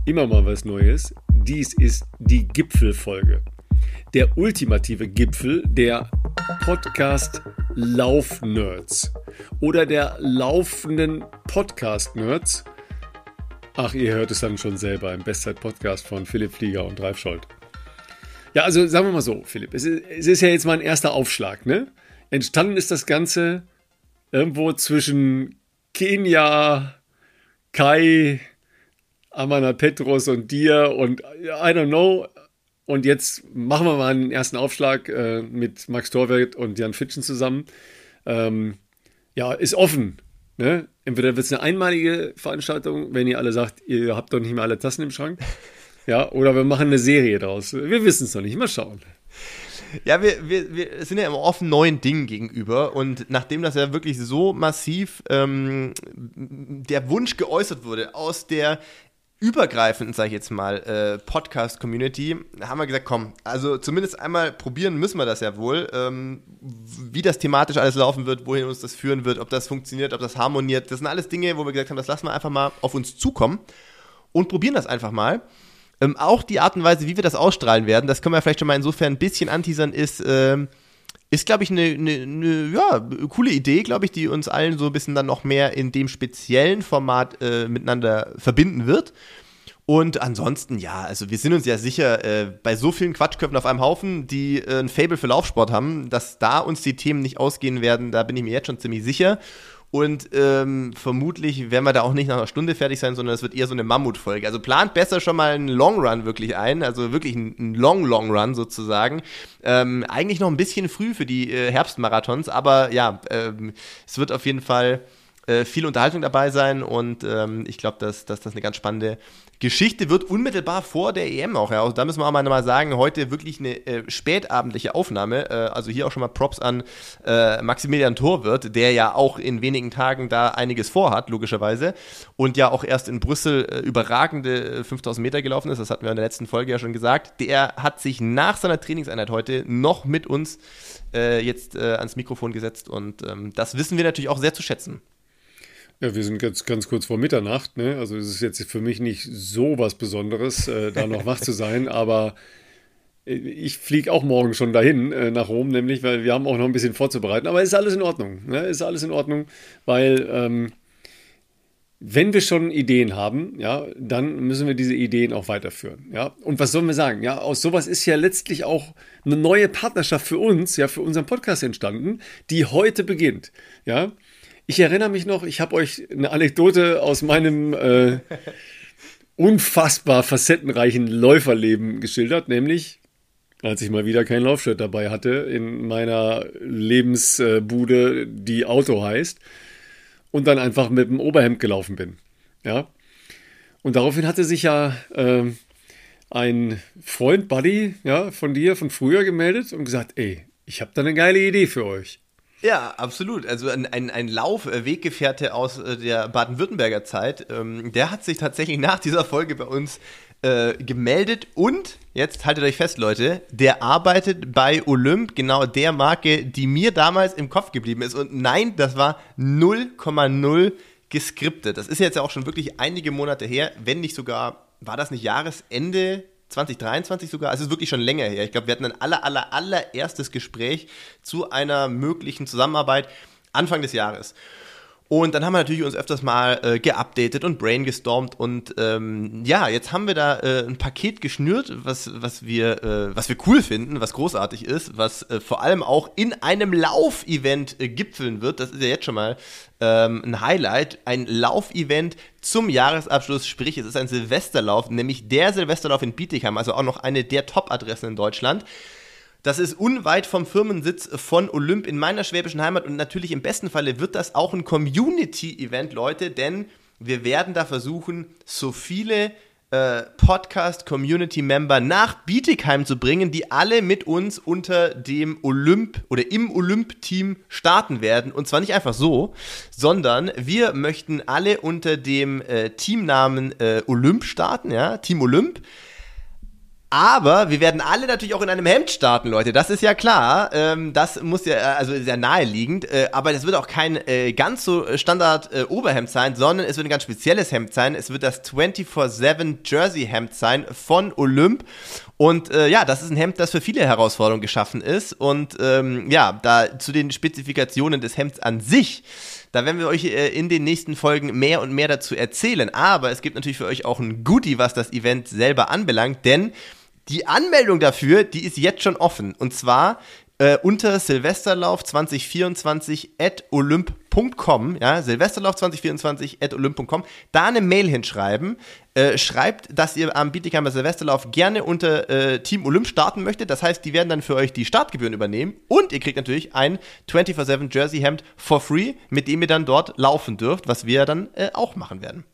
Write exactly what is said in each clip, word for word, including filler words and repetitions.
immer mal was Neues. Dies ist die Gipfelfolge. Der ultimative Gipfel der Podcast-Lauf-Nerds oder der laufenden Podcast-Nerds. Ach, ihr hört es dann schon selber im Bestzeit-Podcast von Philipp Flieger und Ralf Scholz. Ja, also sagen wir mal so, Philipp, es ist, es ist ja jetzt mal ein erster Aufschlag, ne? Entstanden ist das Ganze irgendwo zwischen Kenia, Kai, Amana Petros und dir und I don't know. Und jetzt machen wir mal einen ersten Aufschlag äh, mit Max Torwart und Jan Fitschen zusammen. Ähm, ja, ist offen. Ne? Entweder wird es eine einmalige Veranstaltung, wenn ihr alle sagt, ihr habt doch nicht mehr alle Tassen im Schrank. Ja, oder wir machen eine Serie draus. Wir wissen es noch nicht. Mal schauen. Ja, wir, wir, wir sind ja immer offen neuen Dingen gegenüber und nachdem das ja wirklich so massiv ähm, der Wunsch geäußert wurde aus der übergreifenden, sage ich jetzt mal, äh, Podcast-Community, haben wir gesagt, komm, also zumindest einmal probieren müssen wir das ja wohl, ähm, wie das thematisch alles laufen wird, wohin uns das führen wird, ob das funktioniert, ob das harmoniert. Das sind alles Dinge, wo wir gesagt haben, das lassen wir einfach mal auf uns zukommen und probieren das einfach mal. Ähm, auch die Art und Weise, wie wir das ausstrahlen werden, das können wir vielleicht schon mal insofern ein bisschen anteasern, ist, ähm, ist glaube ich, eine, eine, eine ja, coole Idee, glaube ich, die uns allen so ein bisschen dann noch mehr in dem speziellen Format äh, miteinander verbinden wird. Und ansonsten, ja, also wir sind uns ja sicher, äh, bei so vielen Quatschköpfen auf einem Haufen, die äh, ein Faible für Laufsport haben, dass da uns die Themen nicht ausgehen werden, da bin ich mir jetzt schon ziemlich sicher. Und ähm, vermutlich werden wir da auch nicht nach einer Stunde fertig sein, sondern es wird eher so eine Mammutfolge. Also plant besser schon mal einen Long Run wirklich ein, also wirklich einen Long, Long Run sozusagen. Ähm, eigentlich noch ein bisschen früh für die äh, Herbstmarathons, aber ja, ähm, es wird auf jeden Fall äh, viel Unterhaltung dabei sein und ähm, ich glaube, dass, dass das eine ganz spannende Geschichte wird, unmittelbar vor der E M auch. Ja. Also da müssen wir auch mal sagen, heute wirklich eine äh, spätabendliche Aufnahme. Äh, also hier auch schon mal Props an äh, Maximilian Thorwirth, der ja auch in wenigen Tagen da einiges vorhat, logischerweise. Und ja auch erst in Brüssel äh, überragende äh, fünftausend Meter gelaufen ist. Das hatten wir in der letzten Folge ja schon gesagt. Der hat sich nach seiner Trainingseinheit heute noch mit uns äh, jetzt äh, ans Mikrofon gesetzt. Und ähm, das wissen wir natürlich auch sehr zu schätzen. Ja, wir sind ganz, ganz kurz vor Mitternacht, ne? Also es ist jetzt für mich nicht so was Besonderes, äh, da noch wach zu sein, aber ich fliege auch morgen schon dahin, äh, nach Rom, nämlich, weil wir haben auch noch ein bisschen vorzubereiten, aber ist alles in Ordnung, ne? Ist alles in Ordnung, weil ähm, wenn wir schon Ideen haben, ja, dann müssen wir diese Ideen auch weiterführen, ja. Und was sollen wir sagen? Ja, aus sowas ist ja letztlich auch eine neue Partnerschaft für uns, ja, für unseren Podcast entstanden, die heute beginnt, ja. Ich erinnere mich noch, ich habe euch eine Anekdote aus meinem äh, unfassbar facettenreichen Läuferleben geschildert, nämlich als ich mal wieder kein Laufshirt dabei hatte in meiner Lebensbude, die Auto heißt, und dann einfach mit dem Oberhemd gelaufen bin. Ja? Und daraufhin hatte sich ja äh, ein Freund, Buddy, ja, von dir, von früher gemeldet und gesagt, ey, ich habe da eine geile Idee für euch. Ja, absolut. Also ein, ein, ein Lauf-Weggefährte aus äh, der Baden-Württemberger Zeit, ähm, der hat sich tatsächlich nach dieser Folge bei uns äh, gemeldet und, jetzt haltet euch fest, Leute, der arbeitet bei Olymp, genau der Marke, die mir damals im Kopf geblieben ist. Und nein, das war null Komma null geskriptet. Das ist jetzt ja auch schon wirklich einige Monate her, wenn nicht sogar, war das nicht Jahresende zwanzig dreiundzwanzig sogar, also es ist wirklich schon länger her. Ich glaube, wir hatten ein aller, aller, allererstes Gespräch zu einer möglichen Zusammenarbeit Anfang des Jahres. Und dann haben wir natürlich uns öfters mal äh, geupdatet und brainstormt und ähm, ja, jetzt haben wir da äh, ein Paket geschnürt, was, was, wir, äh, was wir cool finden, was großartig ist, was äh, vor allem auch in einem Laufevent äh, gipfeln wird. Das ist ja jetzt schon mal ähm, ein Highlight, ein Laufevent zum Jahresabschluss, sprich es ist ein Silvesterlauf, nämlich der Silvesterlauf in Bietigheim, also auch noch eine der Top-Adressen in Deutschland. Das ist unweit vom Firmensitz von Olymp in meiner schwäbischen Heimat und natürlich im besten Falle wird das auch ein Community-Event, Leute, denn wir werden da versuchen, so viele äh, Podcast-Community-Member nach Bietigheim zu bringen, die alle mit uns unter dem Olymp oder im Olymp-Team starten werden. Und zwar nicht einfach so, sondern wir möchten alle unter dem äh, Teamnamen äh, Olymp starten, ja, Team Olymp. Aber wir werden alle natürlich auch in einem Hemd starten, Leute. Das ist ja klar. Ähm, das muss ja, also sehr naheliegend. Äh, aber das wird auch kein äh, ganz so Standard äh, Oberhemd sein, sondern es wird ein ganz spezielles Hemd sein. Es wird das vierundzwanzig sieben Jersey Hemd sein von Olymp. Und äh, ja, das ist ein Hemd, das für viele Herausforderungen geschaffen ist. Und ähm, ja, da zu den Spezifikationen des Hemds an sich, da werden wir euch äh, in den nächsten Folgen mehr und mehr dazu erzählen. Aber es gibt natürlich für euch auch ein Goodie, was das Event selber anbelangt, denn die Anmeldung dafür, die ist jetzt schon offen. Und zwar äh, unter silvesterlauf zwanzig vierundzwanzig at olymp punkt com, ja, silvesterlauf zwanzig vierundzwanzig at olymp punkt com, da eine Mail hinschreiben. Äh, schreibt, dass ihr am Bietigheimer Silvesterlauf gerne unter äh, Team Olymp starten möchtet. Das heißt, die werden dann für euch die Startgebühren übernehmen und ihr kriegt natürlich ein vierundzwanzig sieben Jersey Hemd for free, mit dem ihr dann dort laufen dürft, was wir dann äh, auch machen werden.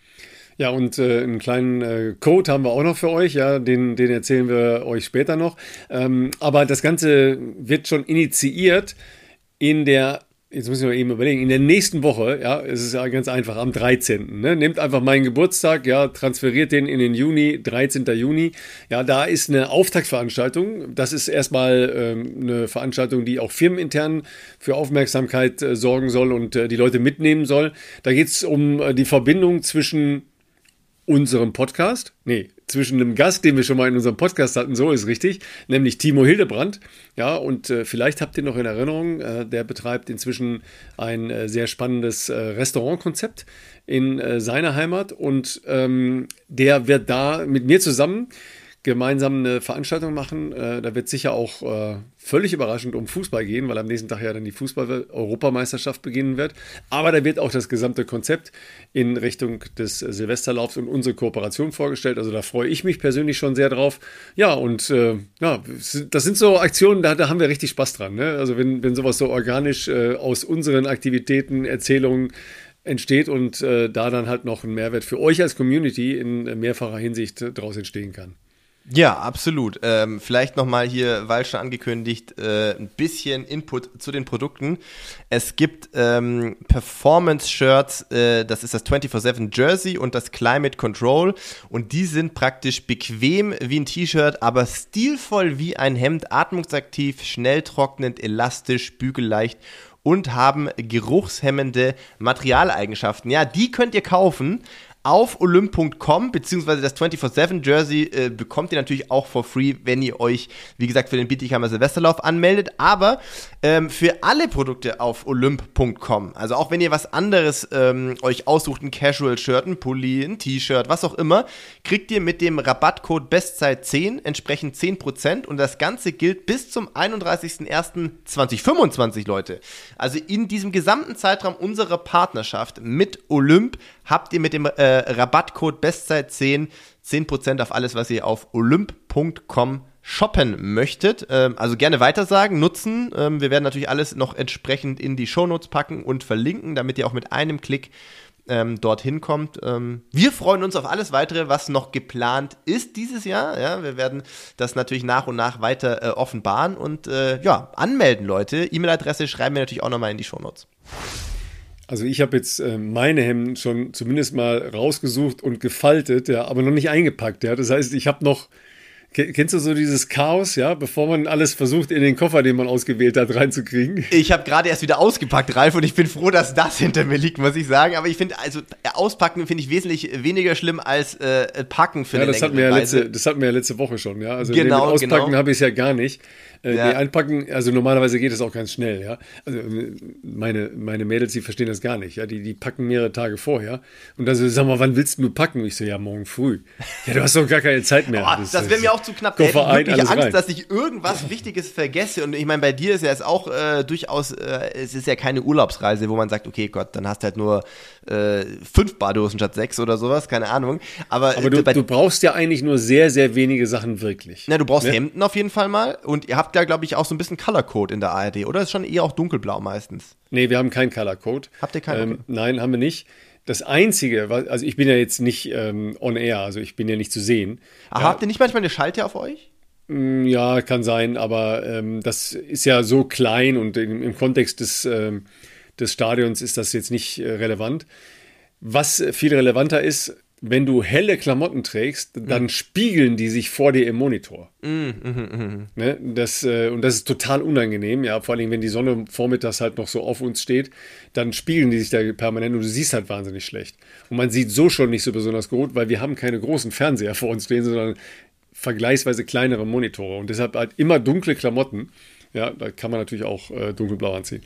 Ja, und äh, einen kleinen äh, Code haben wir auch noch für euch, ja, den, den erzählen wir euch später noch. Ähm, aber das Ganze wird schon initiiert in der, jetzt muss ich mal eben überlegen, in der nächsten Woche, ja, es ist ja ganz einfach, am dreizehnten Ne? Nehmt einfach meinen Geburtstag, ja, transferiert den in den Juni, dreizehnten Juni. Ja, da ist eine Auftaktveranstaltung. Das ist erstmal ähm, eine Veranstaltung, die auch firmenintern für Aufmerksamkeit äh, sorgen soll und äh, die Leute mitnehmen soll. Da geht es um äh, die Verbindung zwischen unserem Podcast, nee, zwischen einem Gast, den wir schon mal in unserem Podcast hatten, so ist richtig, nämlich Timo Hildebrand. Ja, und äh, vielleicht habt ihr noch in Erinnerung, äh, der betreibt inzwischen ein äh, sehr spannendes äh, Restaurantkonzept in äh, seiner Heimat und ähm, der wird da mit mir zusammen gemeinsam eine Veranstaltung machen. Äh, da wird sicher auch äh, völlig überraschend um Fußball gehen, weil am nächsten Tag ja dann die Fußball-Europameisterschaft beginnen wird. Aber da wird auch das gesamte Konzept in Richtung des Silvesterlaufs und unsere Kooperation vorgestellt. Also da freue ich mich persönlich schon sehr drauf. Ja, und äh, ja, das sind so Aktionen, da, da haben wir richtig Spaß dran. Ne? Also wenn, wenn sowas so organisch äh, aus unseren Aktivitäten, Erzählungen entsteht und äh, da dann halt noch ein Mehrwert für euch als Community in mehrfacher Hinsicht äh, daraus entstehen kann. Ja, absolut. Ähm, vielleicht nochmal hier, weil schon angekündigt, äh, ein bisschen Input zu den Produkten. Es gibt ähm, Performance-Shirts, äh, das ist das vierundzwanzig sieben Jersey und das Climate Control und die sind praktisch bequem wie ein T-Shirt, aber stilvoll wie ein Hemd, atmungsaktiv, schnell trocknend, elastisch, bügelleicht und haben geruchshemmende Materialeigenschaften. Ja, die könnt ihr kaufen auf olymp punkt com, beziehungsweise das vierundzwanzig sieben Jersey äh, bekommt ihr natürlich auch for free, wenn ihr euch, wie gesagt, für den Bietigheimer Silvesterlauf anmeldet, aber ähm, für alle Produkte auf olymp punkt com, also auch wenn ihr was anderes ähm, euch aussucht, ein Casual-Shirt, ein Pulli, ein T-Shirt, was auch immer, kriegt ihr mit dem Rabattcode Bestzeit zehn entsprechend zehn Prozent und das Ganze gilt bis zum einunddreißigsten ersten zweitausendfünfundzwanzig, Leute. Also in diesem gesamten Zeitraum unserer Partnerschaft mit Olymp habt ihr mit dem äh, Rabattcode Bestzeit zehn zehn Prozent auf alles, was ihr auf olymp punkt com shoppen möchtet. Ähm, also gerne weitersagen, nutzen. Ähm, wir werden natürlich alles noch entsprechend in die Shownotes packen und verlinken, damit ihr auch mit einem Klick ähm, dorthin kommt. Ähm, wir freuen uns auf alles Weitere, was noch geplant ist dieses Jahr. Ja, wir werden das natürlich nach und nach weiter äh, offenbaren und äh, ja, anmelden, Leute. E-Mail-Adresse schreiben wir natürlich auch nochmal in die Shownotes. Also ich habe jetzt äh, meine Hemden schon zumindest mal rausgesucht und gefaltet, ja, aber noch nicht eingepackt. Ja. Das heißt, ich habe noch, kennst du so dieses Chaos, ja, bevor man alles versucht, in den Koffer, den man ausgewählt hat, reinzukriegen? Ich habe gerade erst wieder ausgepackt, Ralf, und ich bin froh, dass das hinter mir liegt, muss ich sagen. Aber ich finde, also auspacken finde ich wesentlich weniger schlimm als äh, packen für ja, eine das hatten wir ja letzte, Das hatten wir ja letzte Woche schon, ja. Also genau, mit Auspacken genau. habe ich es ja gar nicht. Äh, ja. Nee, einpacken, also normalerweise geht es auch ganz schnell, ja. Also meine, meine Mädels, die verstehen das gar nicht, ja. Die, die packen mehrere Tage vorher. Und dann so, sag mal, wann willst du packen? Ich so, ja, morgen früh. Ja, du hast doch gar keine Zeit mehr. Oh, das das wäre mir auch zu knapp. Ich hätte wirklich Angst, rein. dass ich irgendwas Wichtiges vergesse. Und ich meine, bei dir ist ja jetzt auch äh, durchaus, äh, es ist ja keine Urlaubsreise, wo man sagt, okay, Gott, dann hast du halt nur äh, fünf Badehosen statt sechs oder sowas, keine Ahnung. Aber, Aber du, du brauchst ja eigentlich nur sehr, sehr wenige Sachen wirklich. Na, du brauchst ne? Hemden auf jeden Fall mal. Und ihr habt ja, glaube ich, auch so ein bisschen Colorcode in der A R D, oder? Ist schon eher auch dunkelblau meistens. Nee, wir haben keinen Colorcode. Habt ihr keinen? Ähm, nein, haben wir nicht. Das Einzige, also ich bin ja jetzt nicht ähm, on air, also ich bin ja nicht zu sehen. Ach, ja. Habt ihr nicht manchmal eine Schalte auf euch? Ja, kann sein, aber ähm, das ist ja so klein und im, im Kontext des, ähm, des Stadions ist das jetzt nicht äh, relevant. Was viel relevanter ist, wenn du helle Klamotten trägst, dann mhm. spiegeln die sich vor dir im Monitor. Mhm, mh, mh. Ne? Das, äh, und das ist total unangenehm, ja, vor allem wenn die Sonne vormittags halt noch so auf uns steht, dann spiegeln die sich da permanent und du siehst halt wahnsinnig schlecht. Und man sieht so schon nicht so besonders gut, weil wir haben keine großen Fernseher vor uns stehen, sondern vergleichsweise kleinere Monitore und deshalb halt immer dunkle Klamotten. Ja, da kann man natürlich auch äh, dunkelblau anziehen.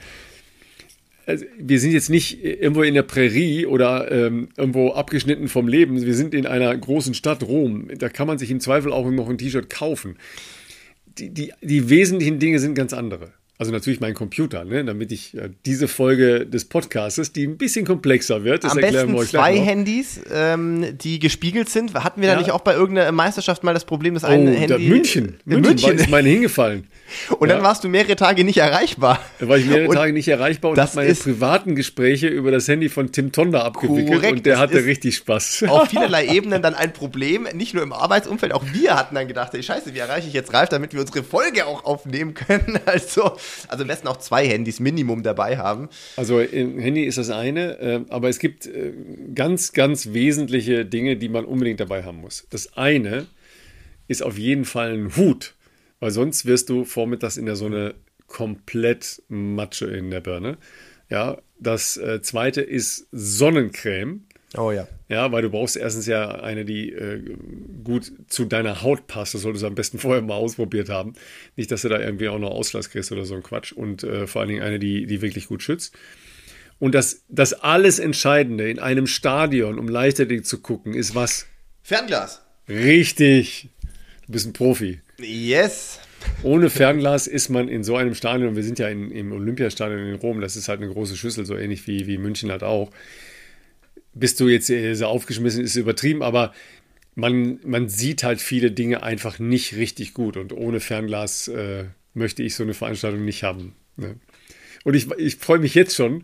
Also, wir sind jetzt nicht irgendwo in der Prärie oder ähm, irgendwo abgeschnitten vom Leben. Wir sind in einer großen Stadt, Rom. Da kann man sich im Zweifel auch noch ein T-Shirt kaufen. Die, die, die wesentlichen Dinge sind ganz andere. Also natürlich mein Computer, ne? Damit ich äh, diese Folge des Podcastes, die ein bisschen komplexer wird, das am erklären besten wir euch zwei gleich noch. Handys, ähm, die gespiegelt sind. Hatten wir da Ja. nicht auch bei irgendeiner Meisterschaft mal das Problem, dass ein Oh, Handy... da, München. In München, München. war, ist meine hingefallen. Und Ja. dann warst du mehrere Tage nicht erreichbar. Da war ich mehrere Und Tage nicht erreichbar und das habe meine ist- privaten Gespräche über das Handy von Tim Tonda abgewickelt Korrekt, und der das hatte ist richtig Spaß. auf vielerlei Ebenen dann ein Problem, nicht nur im Arbeitsumfeld, auch wir hatten dann gedacht, ey, scheiße, wie erreiche ich jetzt Ralf, damit wir unsere Folge auch aufnehmen können. Also, also am besten auch zwei Handys Minimum dabei haben. Also im Handy ist das eine, äh, aber es gibt äh, ganz, ganz wesentliche Dinge, die man unbedingt dabei haben muss. Das eine ist auf jeden Fall ein Hut, weil sonst wirst du vormittags in der Sonne komplett Matsche in der Birne. Ja, das äh, zweite ist Sonnencreme. Oh ja. Ja, weil du brauchst erstens ja eine, die äh, gut zu deiner Haut passt. Das solltest du am besten vorher mal ausprobiert haben. Nicht, dass du da irgendwie auch noch Auslass kriegst oder so ein Quatsch. Und äh, vor allen Dingen eine, die, die wirklich gut schützt. Und das, das alles Entscheidende in einem Stadion, um Leichtathletik zu gucken, ist was? Fernglas. Richtig. Du bist ein Profi. Yes. Ohne Fernglas ist man in so einem Stadion, und wir sind ja in, im Olympiastadion in Rom, das ist halt eine große Schüssel, so ähnlich wie, wie München halt auch. Bist du jetzt so aufgeschmissen, ist übertrieben, aber man, man sieht halt viele Dinge einfach nicht richtig gut und ohne Fernglas äh, möchte ich so eine Veranstaltung nicht haben. Ne? Und ich, ich freue mich jetzt schon,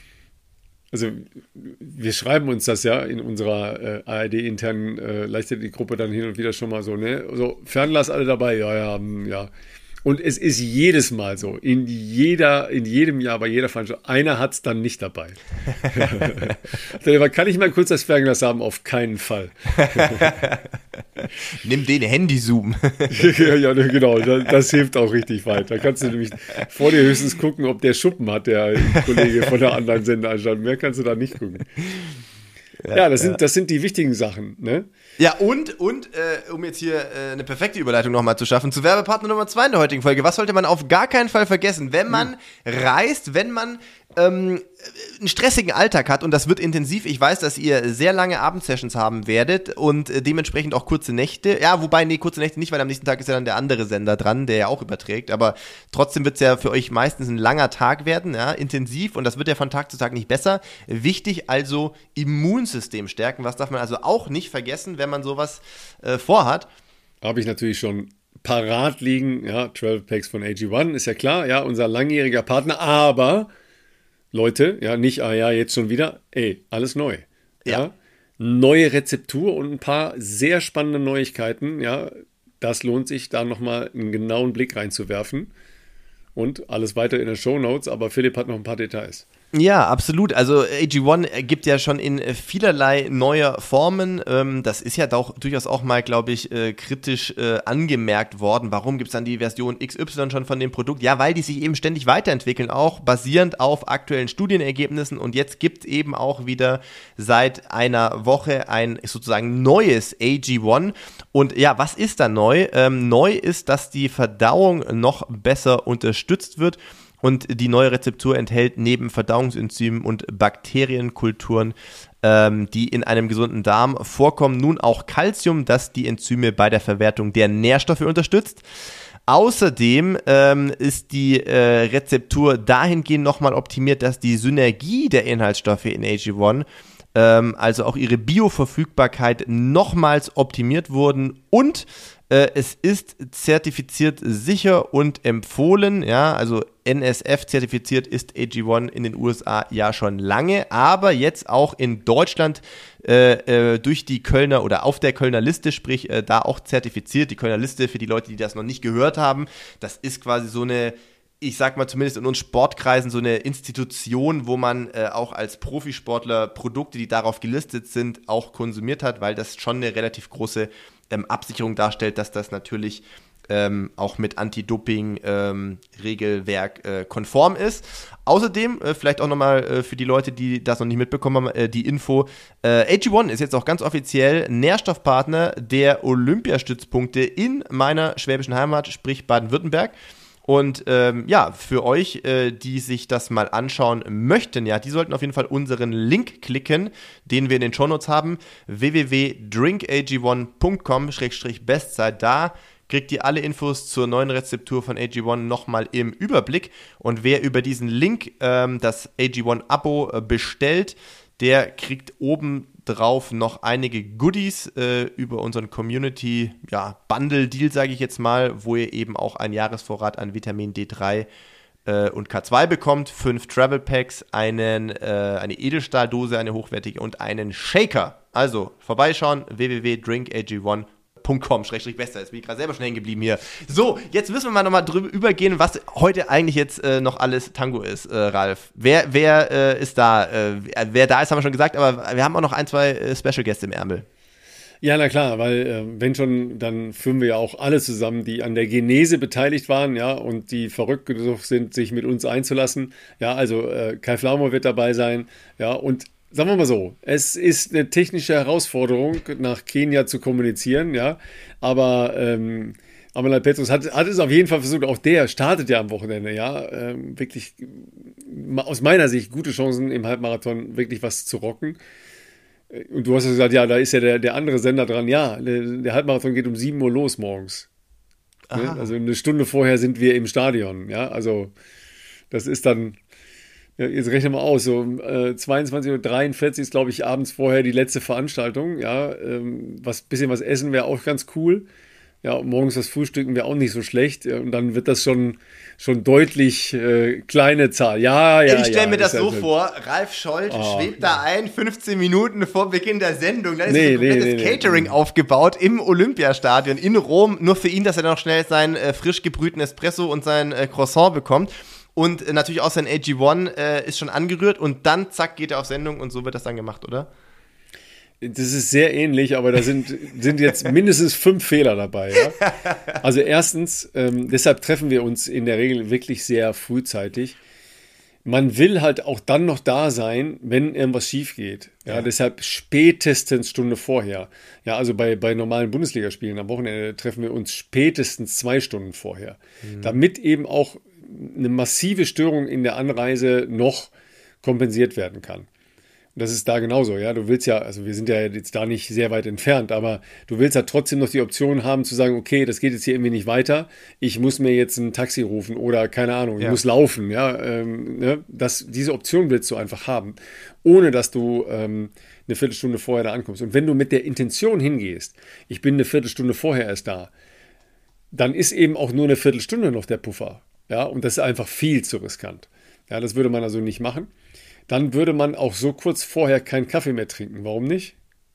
also wir schreiben uns das ja in unserer äh, A R D-internen äh, Leichtathletik-Gruppe dann hin und wieder schon mal so, ne, so Fernglas alle dabei, ja, ja, hm, ja. Und es ist jedes Mal so, in jeder, in jedem Jahr, bei jeder Veranstaltung, einer hat es dann nicht dabei. Kann ich mal kurz das Fernglas haben? Auf keinen Fall. Nimm den Handyzoom. ja, ja, genau, das, das hilft auch richtig weit. Da kannst du nämlich vor dir höchstens gucken, ob der Schuppen hat, der Kollege von der anderen Sendeanstalt. Mehr kannst du da nicht gucken. Ja, ja, das, ja. Sind, das sind die wichtigen Sachen, ne? Ja, und, und äh, um jetzt hier äh, eine perfekte Überleitung nochmal zu schaffen, zu Werbepartner Nummer zwei in der heutigen Folge. Was sollte man auf gar keinen Fall vergessen, wenn man hm. reist, wenn man ähm, einen stressigen Alltag hat und das wird intensiv. Ich weiß, dass ihr sehr lange Abendsessions haben werdet und äh, dementsprechend auch kurze Nächte. Ja, wobei, nee, kurze Nächte nicht, weil am nächsten Tag ist ja dann der andere Sender dran, der ja auch überträgt. Aber trotzdem wird es ja für euch meistens ein langer Tag werden, ja, intensiv und das wird ja von Tag zu Tag nicht besser. Wichtig also Immunsystem stärken. Was darf man also auch nicht vergessen, wenn man sowas äh, vorhat? Habe ich natürlich schon parat liegen. Ja, zwölf Packs von A G eins, ist ja klar, ja, unser langjähriger Partner, aber Leute, ja, nicht, ah ja, jetzt schon wieder, ey, alles neu. Ja. ja. Neue Rezeptur und ein paar sehr spannende Neuigkeiten, ja, das lohnt sich, da nochmal einen genauen Blick reinzuwerfen. Und alles weiter in den Shownotes, aber Philipp hat noch ein paar Details. Ja, absolut. Also A G eins gibt ja schon in vielerlei neuer Formen. Ähm, das ist ja doch durchaus auch mal, glaube ich, äh, kritisch äh, angemerkt worden. Warum gibt es dann die Version X Y schon von dem Produkt? Ja, weil die sich eben ständig weiterentwickeln, auch basierend auf aktuellen Studienergebnissen. Und jetzt gibt es eben auch wieder seit einer Woche ein sozusagen neues A G eins. Und ja, was ist da neu? Ähm, neu ist, dass die Verdauung noch besser unterstützt wird. Und die neue Rezeptur enthält neben Verdauungsenzymen und Bakterienkulturen, ähm, die in einem gesunden Darm vorkommen, nun auch Calcium, das die Enzyme bei der Verwertung der Nährstoffe unterstützt. Außerdem ähm, ist die äh, Rezeptur dahingehend nochmal optimiert, dass die Synergie der Inhaltsstoffe in A G eins, ähm, also auch ihre Bioverfügbarkeit, nochmals optimiert wurden und äh, es ist zertifiziert sicher und empfohlen, ja, also N S F-zertifiziert ist A G eins in den U S A ja schon lange, aber jetzt auch in Deutschland äh, äh, durch die Kölner oder auf der Kölner Liste, sprich äh, da auch zertifiziert. Die Kölner Liste, für die Leute, die das noch nicht gehört haben, das ist quasi so eine ich sag mal zumindest in uns Sportkreisen so eine Institution, wo man äh, auch als Profisportler Produkte, die darauf gelistet sind, auch konsumiert hat, weil das schon eine relativ große ähm, Absicherung darstellt, dass das natürlich ähm, auch mit Anti-Doping-Regelwerk ähm, äh, konform ist. Außerdem, äh, vielleicht auch nochmal äh, für die Leute, die das noch nicht mitbekommen haben, äh, die Info, äh, A G eins ist jetzt auch ganz offiziell Nährstoffpartner der Olympiastützpunkte in meiner schwäbischen Heimat, sprich Baden-Württemberg. Und ähm, ja, für euch, äh, die sich das mal anschauen möchten, ja, die sollten auf jeden Fall unseren Link klicken, den wir in den Shownotes haben, w w w punkt drink a g one punkt com slash bestzeit. Da kriegt ihr alle Infos zur neuen Rezeptur von A G eins nochmal im Überblick. Und wer über diesen Link ähm, das A G eins Abo äh, bestellt, der kriegt oben drauf noch einige Goodies äh, über unseren Community, ja, Bundle-Deal, sage ich jetzt mal, wo ihr eben auch einen Jahresvorrat an Vitamin D drei äh, und K zwei bekommt, fünf Travel Packs, einen, äh, eine Edelstahldose, eine hochwertige und einen Shaker. Also vorbeischauen, w w w punkt drink a g one punkt com schrägstrich besser. Jetzt bin ich gerade selber schon hängen geblieben hier. So, jetzt müssen wir mal nochmal drüber übergehen, was heute eigentlich jetzt äh, noch alles Tango ist, äh, Ralf. Wer, wer äh, ist da? Äh, wer da ist, haben wir schon gesagt, aber wir haben auch noch ein, zwei äh, Special Gäste im Ärmel. Ja, na klar, weil äh, wenn schon, dann führen wir ja auch alle zusammen, die an der Genese beteiligt waren, ja, und die verrückt genug sind, sich mit uns einzulassen. Ja, also äh, Kai Flaume wird dabei sein, ja, und sagen wir mal so, es ist eine technische Herausforderung, nach Kenia zu kommunizieren, ja, aber ähm, Amalai Petrus hat, hat es auf jeden Fall versucht, auch der startet ja am Wochenende, ja, ähm, wirklich aus meiner Sicht gute Chancen im Halbmarathon wirklich was zu rocken. Und du hast ja gesagt, ja, da ist ja der, der andere Sender dran, ja, der, der Halbmarathon geht um sieben Uhr los morgens. Ne? Also eine Stunde vorher sind wir im Stadion, ja, also das ist dann... Ja, jetzt rechnen wir aus, so äh, zweiundzwanzig Uhr dreiundvierzig ist, glaube ich, abends vorher die letzte Veranstaltung. Ja, ähm, was bisschen was essen wäre auch ganz cool. Ja, und morgens was frühstücken wäre auch nicht so schlecht. Ja, und dann wird das schon, schon deutlich äh, kleine Zahl. Ja, ja, Ich stelle ja, mir das ja so schön. vor, Ralf Scholz Oh, schwebt da ein, fünfzehn Minuten vor Beginn der Sendung. Dann ist Nee, so ein komplettes nee, nee, nee. Catering aufgebaut im Olympiastadion in Rom. Nur für ihn, dass er dann noch schnell seinen äh, frisch gebrühten Espresso und sein äh, Croissant bekommt. Und äh, natürlich auch sein A G eins äh, ist schon angerührt und dann, zack, geht er auf Sendung und so wird das dann gemacht, oder? Das ist sehr ähnlich, aber da sind, sind jetzt mindestens fünf Fehler dabei. Ja? Also erstens, ähm, deshalb treffen wir uns in der Regel wirklich sehr frühzeitig. Man will halt auch dann noch da sein, wenn irgendwas schief geht. Ja, Ja. Deshalb spätestens Stunde vorher. Ja, also bei, bei normalen Bundesligaspielen am Wochenende treffen wir uns spätestens zwei Stunden vorher. Mhm. Damit eben auch eine massive Störung in der Anreise noch kompensiert werden kann. Und das ist da genauso, ja. Du willst ja, also wir sind ja jetzt da nicht sehr weit entfernt, aber du willst ja trotzdem noch die Option haben zu sagen, okay, das geht jetzt hier irgendwie nicht weiter, ich muss mir jetzt ein Taxi rufen oder keine Ahnung, ich Ja. muss laufen, ja. Ähm, ne? Das, diese Option willst du einfach haben, ohne dass du ähm, eine Viertelstunde vorher da ankommst. Und wenn du mit der Intention hingehst, ich bin eine Viertelstunde vorher erst da, dann ist eben auch nur eine Viertelstunde noch der Puffer. Ja, und das ist einfach viel zu riskant. Ja, das würde man also nicht machen. Dann würde man auch so kurz vorher keinen Kaffee mehr trinken. Warum nicht?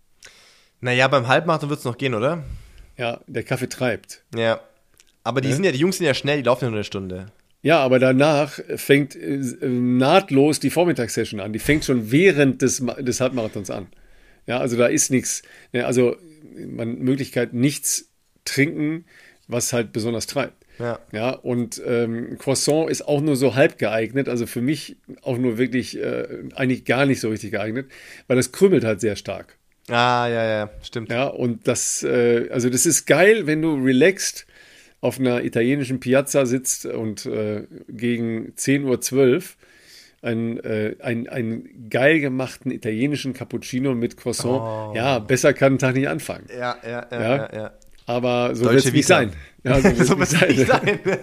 Naja, beim Halbmarathon wird es noch gehen, oder? Ja, der Kaffee treibt. Ja. Aber die Ja. sind ja, die Jungs sind ja schnell, die laufen ja nur eine Stunde. Ja, aber danach fängt äh, nahtlos die Vormittagssession an. Die fängt schon während des, Ma- des Halbmarathons an. Ja, also da ist nichts. Ja, also man Möglichkeit nichts trinken, was halt besonders treibt. Ja. Ja, und ähm, Croissant ist auch nur so halb geeignet, also für mich auch nur wirklich äh, eigentlich gar nicht so richtig geeignet, weil das krümelt halt sehr stark. Ah, ja, ja, stimmt. Ja, und das, äh, also das ist geil, wenn du relaxed auf einer italienischen Piazza sitzt und äh, gegen zehn Uhr zwölf einen, äh, einen, einen geil gemachten italienischen Cappuccino mit Croissant. Oh. Ja, besser kann ein Tag nicht anfangen. Ja, ja, ja, Ja. ja. ja. Aber so Dolce wird es nicht Vita. sein. Ja, so wird So es wird nicht es sein. nicht sein.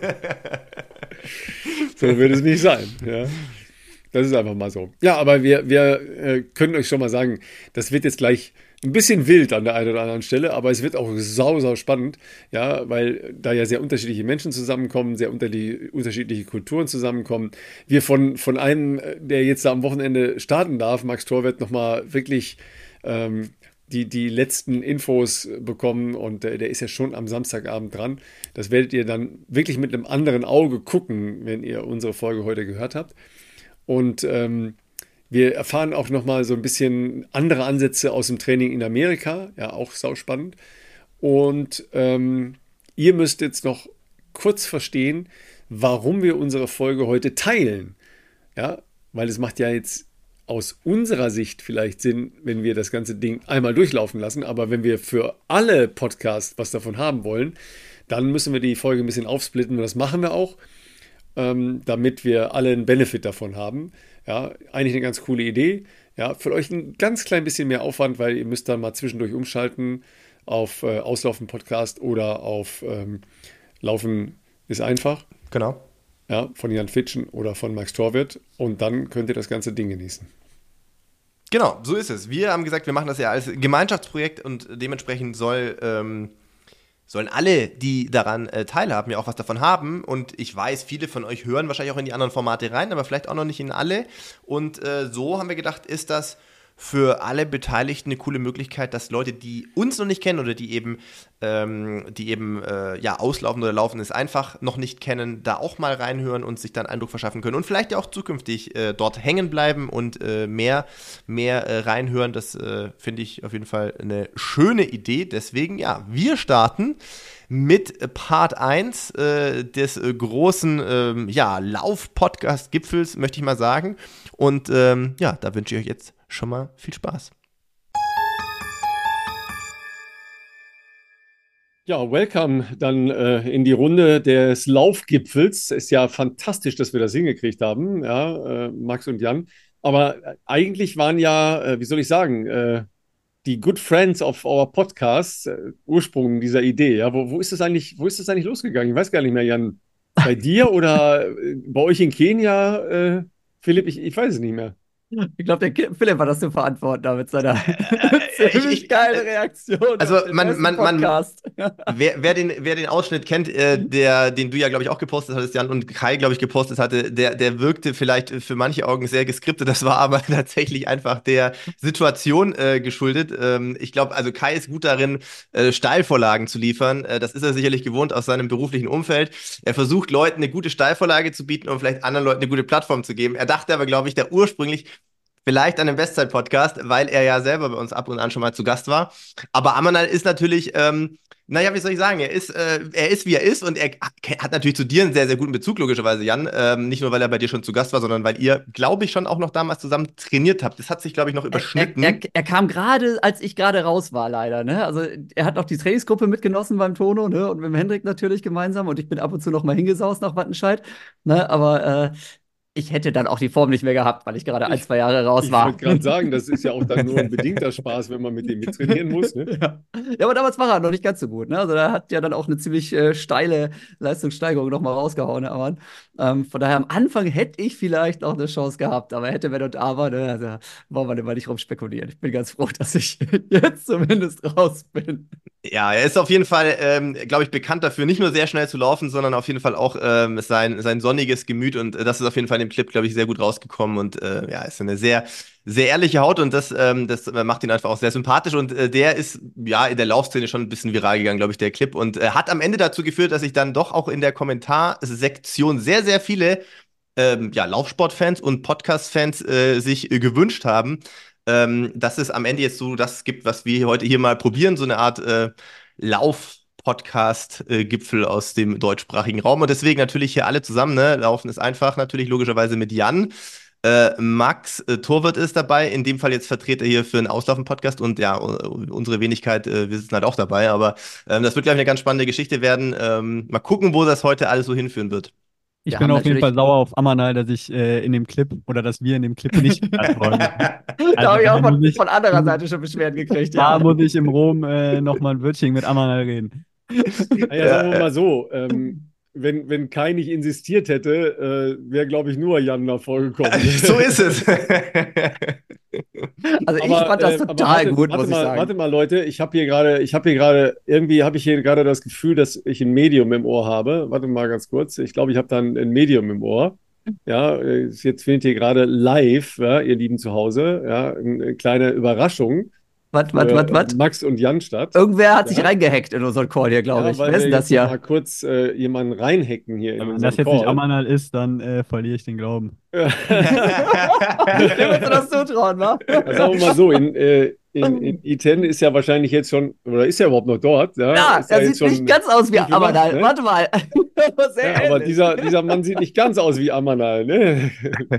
So wird es nicht sein. Ja. Das ist einfach mal so. Ja, aber wir, wir äh, können euch schon mal sagen, das wird jetzt gleich ein bisschen wild an der einen oder anderen Stelle, aber es wird auch sau, sau spannend, ja, weil da ja sehr unterschiedliche Menschen zusammenkommen, sehr unterli- unterschiedliche Kulturen zusammenkommen. Wir von, von einem, der jetzt da am Wochenende starten darf, Max Torwett, nochmal wirklich ähm, die, die letzten Infos bekommen und äh, der ist ja schon am Samstagabend dran. Das werdet ihr dann wirklich mit einem anderen Auge gucken, wenn ihr unsere Folge heute gehört habt. Und ähm, wir erfahren auch nochmal so ein bisschen andere Ansätze aus dem Training in Amerika, ja, auch sauspannend. Und ähm, ihr müsst jetzt noch kurz verstehen, warum wir unsere Folge heute teilen. Ja, weil es macht ja jetzt aus unserer Sicht vielleicht Sinn, wenn wir das ganze Ding einmal durchlaufen lassen, aber wenn wir für alle Podcasts was davon haben wollen, dann müssen wir die Folge ein bisschen aufsplitten und das machen wir auch, ähm, damit wir alle einen Benefit davon haben. Ja, eigentlich eine ganz coole Idee. Ja, für euch ein ganz klein bisschen mehr Aufwand, weil ihr müsst dann mal zwischendurch umschalten auf äh, Auslaufen Podcast oder auf ähm, Laufen ist einfach. Genau. Ja, von Jan Fitschen oder von Max Torwirt und dann könnt ihr das ganze Ding genießen. Genau, so ist es. Wir haben gesagt, wir machen das ja als Gemeinschaftsprojekt und dementsprechend soll, ähm, sollen alle, die daran äh, teilhaben, ja auch was davon haben. Und ich weiß, viele von euch hören wahrscheinlich auch in die anderen Formate rein, aber vielleicht auch noch nicht in alle. Und äh, so haben wir gedacht, ist das für alle Beteiligten eine coole Möglichkeit, dass Leute, die uns noch nicht kennen oder die eben, ähm, die eben äh, ja, auslaufen oder laufen ist einfach noch nicht kennen, da auch mal reinhören und sich dann Eindruck verschaffen können und vielleicht ja auch zukünftig äh, dort hängen bleiben und äh, mehr, mehr äh, reinhören. Das äh, finde ich auf jeden Fall eine schöne Idee. Deswegen, ja, wir starten mit Part eins äh, des äh, großen ähm, ja, Lauf-Podcast-Gipfels, möchte ich mal sagen. Und ähm, ja, da wünsche ich euch jetzt schon mal viel Spaß. Ja, welcome dann äh, in die Runde des Laufgipfels. Ist ja fantastisch, dass wir das hingekriegt haben, ja, äh, Max und Jan. Aber äh, eigentlich waren ja, äh, wie soll ich sagen, äh, die Good Friends of our Podcast, äh, Ursprung dieser Idee. Ja, wo, wo ist das eigentlich, wo ist das eigentlich losgegangen? Ich weiß gar nicht mehr, Jan. Bei dir oder äh, bei euch in Kenia, äh, Philipp? Ich, ich weiß es nicht mehr. Ich glaube, der Ki- Philipp hat das zu verantworten da mit seiner Äh, ich- ziemlich ich- geile Reaktion also auf den man- ersten man- man- Podcast. Wer, wer, den, wer den Ausschnitt kennt, äh, der, den du ja, glaube ich, auch gepostet hattest, Jan, und Kai, glaube ich, gepostet hatte, der, der wirkte vielleicht für manche Augen sehr geskriptet. Das war aber tatsächlich einfach der Situation äh, geschuldet. Ähm, ich glaube, also Kai ist gut darin, äh, Steilvorlagen zu liefern. Äh, das ist er sicherlich gewohnt aus seinem beruflichen Umfeld. Er versucht, Leuten eine gute Steilvorlage zu bieten und vielleicht anderen Leuten eine gute Plattform zu geben. Er dachte aber, glaube ich, da ursprünglich vielleicht an dem Bestzeit-Podcast, weil er ja selber bei uns ab und an schon mal zu Gast war. Aber Amanal ist natürlich, ähm, naja, wie soll ich sagen, er ist, äh, er ist, wie er ist und er hat natürlich zu dir einen sehr, sehr guten Bezug, logischerweise, Jan. Ähm, nicht nur, weil er bei dir schon zu Gast war, sondern weil ihr, glaube ich, schon auch noch damals zusammen trainiert habt. Das hat sich, glaube ich, noch überschnitten. Er, er, er kam gerade, als ich gerade raus war, leider. Ne? Also er hat noch die Trainingsgruppe mitgenossen beim Tono, ne? Und mit dem Hendrik natürlich gemeinsam. Und ich bin ab und zu noch mal hingesaust nach Wattenscheid. Ne? Aber äh, ich hätte dann auch die Form nicht mehr gehabt, weil ich gerade ein, Ich- zwei Jahre raus Ich war. wollte gerade sagen, das ist ja auch dann nur ein bedingter Spaß, wenn man mit dem mittrainieren muss. Ne? Ja. Ja, aber damals war er noch nicht ganz so gut. Ne? Also da hat ja dann auch eine ziemlich äh, steile Leistungssteigerung noch mal rausgehauen, der Mann. Ähm, von daher am Anfang hätte ich vielleicht noch eine Chance gehabt, aber hätte, wenn und aber, ne? Also wollen wir immer nicht rumspekulieren. Ich bin ganz froh, dass ich jetzt zumindest raus bin. Ja, er ist auf jeden Fall, ähm, glaube ich, bekannt dafür, nicht nur sehr schnell zu laufen, sondern auf jeden Fall auch ähm, sein, sein sonniges Gemüt. Und äh, das ist auf jeden Fall in dem Clip, glaube ich, sehr gut rausgekommen. Und äh, ja, ist eine sehr, sehr ehrliche Haut und das, ähm, das macht ihn einfach auch sehr sympathisch. Und äh, der ist ja in der Laufszene schon ein bisschen viral gegangen, glaube ich, der Clip. Und äh, hat am Ende dazu geführt, dass sich dann doch auch in der Kommentarsektion sehr, sehr viele ähm, ja, Laufsportfans und Podcast-Fans äh, sich äh, gewünscht haben, ähm, dass es am Ende jetzt so das gibt, was wir heute hier mal probieren, so eine Art äh, Lauf-Podcast-Gipfel aus dem deutschsprachigen Raum. Und deswegen natürlich hier alle zusammen, ne? Laufen ist einfach, natürlich logischerweise mit Jan. Äh, Max äh, Torwirt ist dabei, in dem Fall jetzt Vertreter hier für einen Auslaufen-Podcast und ja, unsere Wenigkeit, äh, wir sitzen halt auch dabei, aber ähm, das wird, glaube ich, eine ganz spannende Geschichte werden. Ähm, mal gucken, wo das heute alles so hinführen wird. Ich Wir bin haben auf jeden natürlich- Fall sauer auf Amanal, dass ich äh, in dem Clip oder dass wir in dem Clip nicht antworten. Da Also, habe ich auch da von, muss ich- von anderer Seite schon Beschwerden gekriegt. Da Ja. muss ich im Rom äh, nochmal ein Wörtchen mit Amanal reden. Naja, sagen wir mal so, ähm, wenn, wenn Kai nicht insistiert hätte, äh, wäre, glaube ich, nur Jan da vorgekommen. So ist es. Also ich Aber, fand das äh, aber total warte, gut, warte muss ich mal, sagen. Warte mal, Leute, ich habe hier gerade, ich habe hier gerade, irgendwie habe ich hier gerade das Gefühl, dass ich ein Medium im Ohr habe. Warte mal ganz kurz. Ich glaube, ich habe dann ein Medium im Ohr. Ja, äh, jetzt findet ihr gerade live, ja, ihr Lieben zu Hause, ja, eine kleine Überraschung. Was, was, für was, was? Max und Jan statt. Irgendwer hat sich Ja. reingehackt in unseren Call hier, glaube Ja, ich. weil Wer ist wir denn das jetzt noch mal hier? kurz äh, jemanden reinhacken hier in Wenn unseren das jetzt nicht Call. Amanal ist, dann äh, verliere ich den Glauben. Dem willst du das zutrauen, wa? Ja, sagen wir mal so, in, äh, in, in I zehn ist ja wahrscheinlich jetzt schon, oder ist ja überhaupt noch dort? Ja, Ja, ist ja er jetzt sieht nicht schon ganz aus wie gut gemacht, Amanal. ne? Warte mal. Sehr Ja, aber ähnlich. dieser, dieser Mann sieht nicht ganz aus wie Amanal, ne?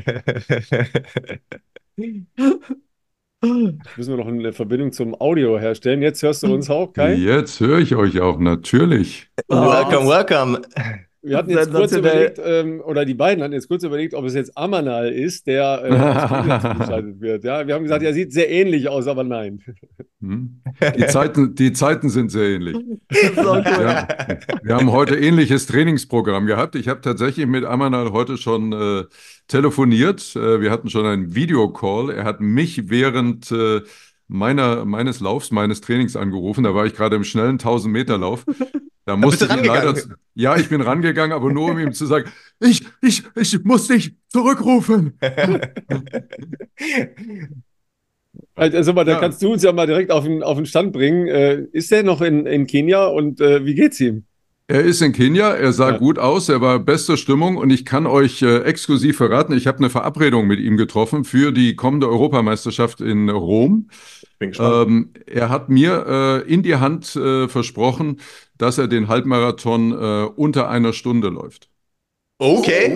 Jetzt müssen wir noch eine Verbindung zum Audio herstellen. Jetzt hörst du uns auch, Kai? Jetzt höre ich euch auch, natürlich. Welcome, welcome. Wir hatten jetzt kurz Sensationell. überlegt, ähm, oder die beiden hatten jetzt kurz überlegt, ob es jetzt Amanal ist, der äh, aufs Video zugeschaltet wird. Ja, wir haben gesagt, er sieht sehr ähnlich aus, aber nein. Hm? Die Zeiten, die Zeiten sind sehr ähnlich. So cool. Ja, wir haben heute ähnliches Trainingsprogramm gehabt. Ich habe tatsächlich mit Amanal heute schon äh, telefoniert. Äh, wir hatten schon einen Videocall. Er hat mich während äh, meiner, meines Laufs, meines Trainings angerufen. Da war ich gerade im schnellen tausend-Meter-Lauf. Da musste bist du ich ihn leider. rangegangen? Ja, ich bin rangegangen, aber nur um ihm zu sagen, ich, ich, ich muss dich zurückrufen. Also, mal, da Ja. kannst du uns ja mal direkt auf den, auf den Stand bringen. Äh, ist er noch in, in Kenia und äh, wie geht's ihm? Er ist in Kenia, er sah Ja. gut aus, er war bester Stimmung und ich kann euch äh, exklusiv verraten, ich habe eine Verabredung mit ihm getroffen für die kommende Europameisterschaft in Rom. Bin gespannt. Ähm, er hat mir äh, in die Hand äh, versprochen, dass er den Halbmarathon äh, unter einer Stunde läuft. Okay.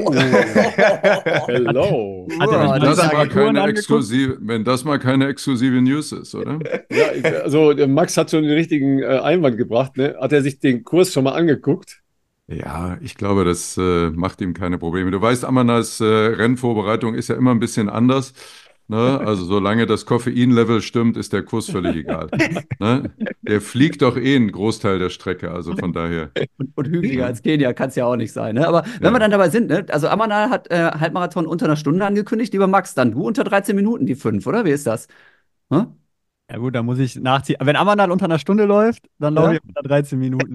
Hello. Hat er Boah, nicht Wenn das, sage mal ich. keine angeguckt? exklusive, wenn das mal keine exklusive News ist, oder? Ja, ich- also der Max hat schon den richtigen äh, Einwand gebracht. Ne? Hat er sich den Kurs schon mal angeguckt? Ja, ich glaube, das äh, macht ihm keine Probleme. Du weißt, Amanas äh, Rennvorbereitung ist ja immer ein bisschen anders. Ne? Also solange das Koffeinlevel stimmt, ist der Kurs völlig egal. Ne? Der fliegt doch eh einen Großteil der Strecke, also von daher. Und, und hügeliger als Kenia kann es ja auch nicht sein. Ne? Aber wenn Ja. wir dann dabei sind, ne? Also Amanal hat äh, Halbmarathon unter einer Stunde angekündigt. Lieber Max, dann du unter dreizehn Minuten die fünf, oder? Wie ist das? Hm? Ja gut, dann muss ich nachziehen. Wenn Amanal unter einer Stunde läuft, dann laufe Ja. ich unter dreizehn Minuten.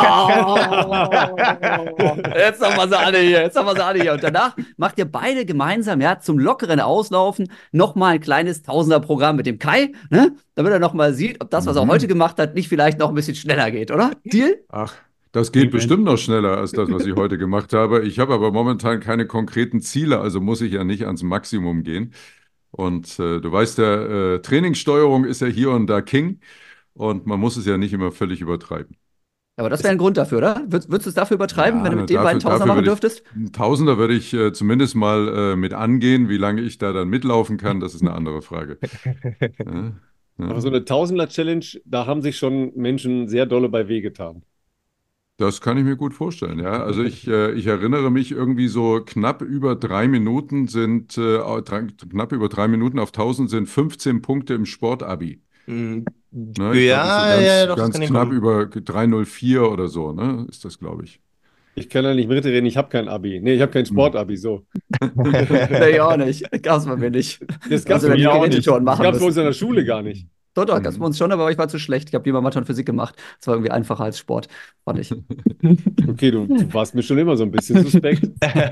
Ja! Jetzt haben wir sie alle hier, jetzt haben wir sie alle hier. Und danach macht ihr beide gemeinsam, ja, zum lockeren Auslaufen nochmal ein kleines Tausender-Programm mit dem Kai, ne? Damit er nochmal sieht, ob das, was er Mhm. heute gemacht hat, nicht vielleicht noch ein bisschen schneller geht, oder? Deal? Ach, das geht Amen. bestimmt noch schneller als das, was ich heute gemacht habe. Ich habe aber momentan keine konkreten Ziele, also muss ich ja nicht ans Maximum gehen. Und äh, du weißt ja, äh, Trainingssteuerung ist ja hier und da King und man muss es ja nicht immer völlig übertreiben. Aber das wäre ein Grund dafür, oder? Würd, würdest du es dafür übertreiben, Ja, wenn du na, mit den dafür- beiden Tausender dafür machen würde ich- dürftest? Ein Tausender würde ich äh, zumindest mal äh, mit angehen. Wie lange ich da dann mitlaufen kann, das ist eine andere Frage. Ja, ja. Aber so eine Tausender-Challenge, da haben sich schon Menschen sehr dolle bei wehgetan. Das kann ich mir gut vorstellen, ja. Also ich, äh, ich erinnere mich irgendwie so knapp über drei Minuten sind, äh, au- drei, knapp über drei Minuten auf tausend sind fünfzehn Punkte im Sportabi. Mm, Ne? Ich glaub, das Ja, ist so ganz, ja, doch, das ganz kann knapp hinkommen. über drei null vier oder so, ne? Ist das, glaube ich. Ich kann ja nicht mitreden, ich habe kein Abi. Nee, ich habe kein Sportabi, so. Nee, auch nicht. Gab's bei mir nicht. Das Also, gab's bei wenn die mir auch Geräte nicht. schon Das machen gab's bei uns müssen. in der Schule gar nicht. Doch, doch, gab's Mhm. bei uns schon, aber ich war zu schlecht. Ich habe lieber Mathe und Physik gemacht. Das war irgendwie einfacher als Sport, fand ich. Okay, du, du warst mir schon immer so ein bisschen suspekt.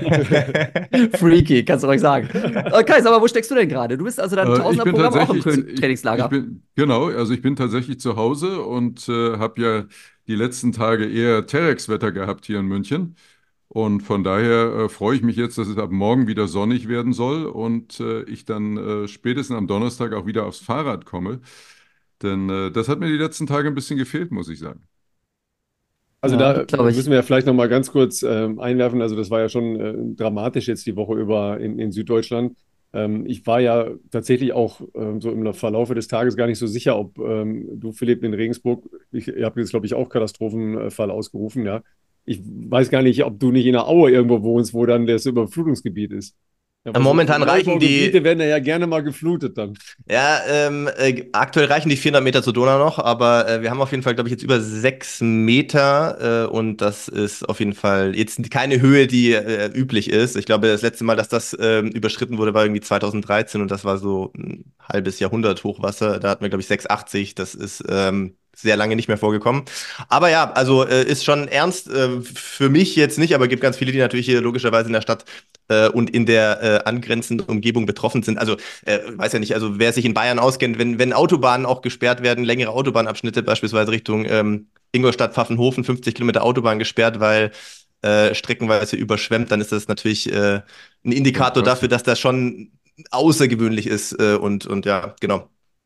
Freaky, kannst du ruhig sagen. Okay, sag mal, wo steckst du denn gerade? Du bist also dein Äh, ich bin Tausender-Programm auch im tatsächlich, Köln ich, Trainingslager. ich bin, genau, also ich bin tatsächlich zu Hause und äh, habe ja die letzten Tage eher Terex-Wetter gehabt hier in München. Und von daher äh, freue ich mich jetzt, dass es ab morgen wieder sonnig werden soll und äh, ich dann äh, spätestens am Donnerstag auch wieder aufs Fahrrad komme. Denn äh, das hat mir die letzten Tage ein bisschen gefehlt, muss ich sagen. Also Ja, da glaub ich. müssen wir ja vielleicht noch mal ganz kurz ähm, einwerfen. Also das war ja schon äh, dramatisch jetzt die Woche über in, in Süddeutschland. Ähm, ich war ja tatsächlich auch ähm, so im Verlaufe des Tages gar nicht so sicher, ob ähm, du, Philipp, in Regensburg, ich, ihr habt jetzt, glaube ich, auch Katastrophenfall ausgerufen, ja. Ich weiß gar nicht, ob du nicht in der Aue irgendwo wohnst, wo dann das Überflutungsgebiet ist. Ja, weil so Momentan reichen die- Neubaugebiete werden ja gerne mal geflutet dann. Ja, ähm, äh, aktuell reichen die vierhundert Meter zur Donau noch, aber äh, wir haben auf jeden Fall, glaube ich, jetzt über sechs Meter äh, und das ist auf jeden Fall jetzt keine Höhe, die äh, üblich ist. Ich glaube, das letzte Mal, dass das ähm, überschritten wurde, war irgendwie zweitausenddreizehn und das war so ein halbes Jahrhundert Hochwasser. Da hatten wir, glaube ich, sechs Komma achtzig. Das ist ähm, sehr lange nicht mehr vorgekommen. Aber ja, also äh, ist schon ernst. Äh, für mich jetzt nicht, aber gibt ganz viele, die natürlich hier logischerweise in der Stadt äh, und in der äh, angrenzenden Umgebung betroffen sind. Also, äh, weiß ja nicht, also wer sich in Bayern auskennt, wenn, wenn Autobahnen auch gesperrt werden, längere Autobahnabschnitte, beispielsweise Richtung ähm, Ingolstadt, Pfaffenhofen, fünfzig Kilometer Autobahn gesperrt, weil äh, streckenweise überschwemmt, dann ist das natürlich äh, ein Indikator Ja, krass. dafür, dass das schon außergewöhnlich ist äh, und, und ja, genau.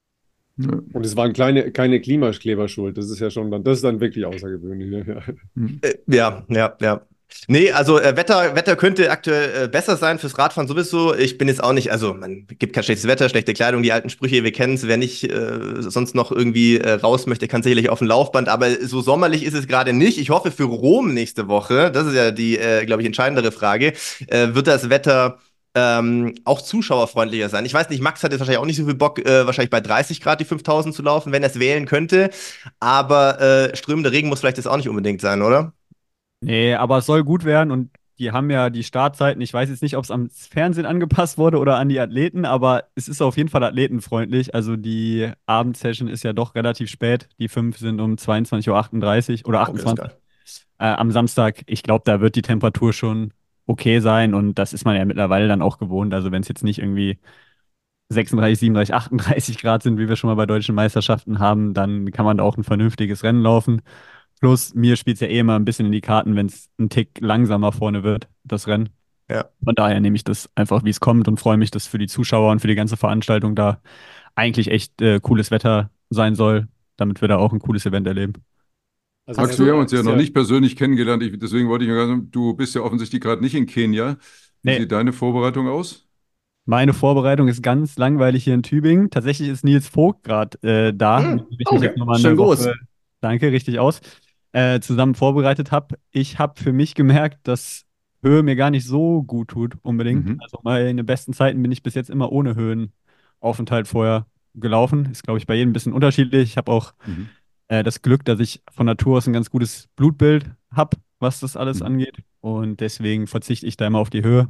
Ja. Und es waren kleine, keine Klimakleber schuld. Das ist ja schon dann, das ist dann wirklich außergewöhnlich. Ne? Ja. Hm. Äh, ja, ja, ja. Nee, also äh, Wetter, Wetter könnte aktuell äh, besser sein fürs Radfahren sowieso. Ich bin jetzt auch nicht, also man gibt kein schlechtes Wetter, schlechte Kleidung, die alten Sprüche, wir kennen es. Wer nicht äh, sonst noch irgendwie äh, raus möchte, kann sicherlich auf dem Laufband. Aber so sommerlich ist es gerade nicht. Ich hoffe für Rom nächste Woche, das ist ja die, äh, glaube ich, entscheidendere Frage, äh, wird das Wetter ähm, auch zuschauerfreundlicher sein. Ich weiß nicht, Max hat jetzt wahrscheinlich auch nicht so viel Bock, äh, wahrscheinlich bei dreißig Grad die fünftausend zu laufen, wenn er es wählen könnte. Aber äh, strömender Regen muss vielleicht das auch nicht unbedingt sein, oder? Nee, aber es soll gut werden und die haben ja die Startzeiten. Ich weiß jetzt nicht, ob es am Fernsehen angepasst wurde oder an die Athleten, aber es ist auf jeden Fall athletenfreundlich. Also die Abendsession ist ja doch relativ spät. Die fünf sind um zweiundzwanzig Uhr achtunddreißig oder Okay, das ist achtundzwanzig geil. äh, am Samstag. Ich glaube, da wird die Temperatur schon okay sein und das ist man ja mittlerweile dann auch gewohnt. Also wenn es jetzt nicht irgendwie sechsunddreißig, siebenunddreißig, achtunddreißig Grad sind, wie wir schon mal bei deutschen Meisterschaften haben, dann kann man da auch ein vernünftiges Rennen laufen. Plus, mir spielt es ja eh immer ein bisschen in die Karten, wenn es ein Tick langsamer vorne wird, das Rennen. Ja. Von daher nehme ich das einfach, wie es kommt und freue mich, dass für die Zuschauer und für die ganze Veranstaltung da eigentlich echt äh, cooles Wetter sein soll, damit wir da auch ein cooles Event erleben. Also Max, er wir haben uns ja ist noch nicht persönlich kennengelernt. Ich, deswegen wollte ich nur sagen, du bist ja offensichtlich gerade nicht in Kenia. Wie Nee, sieht deine Vorbereitung aus? meine Vorbereitung ist ganz langweilig hier in Tübingen. Tatsächlich ist Nils Vogt gerade äh, da, mit Hm, dem ich mich Oh, jetzt nochmal schön eine groß. Woche, danke, richtig aus, äh, zusammen vorbereitet habe. Ich habe für mich gemerkt, dass Höhe mir gar nicht so gut tut, unbedingt. Mhm. Also meine besten Zeiten bin ich bis jetzt immer ohne Höhenaufenthalt vorher gelaufen. Ist, glaube ich, bei jedem ein bisschen unterschiedlich. Ich habe auch Mhm. äh, das Glück, dass ich von Natur aus ein ganz gutes Blutbild habe, was das alles Mhm. angeht. Und deswegen verzichte ich da immer auf die Höhe.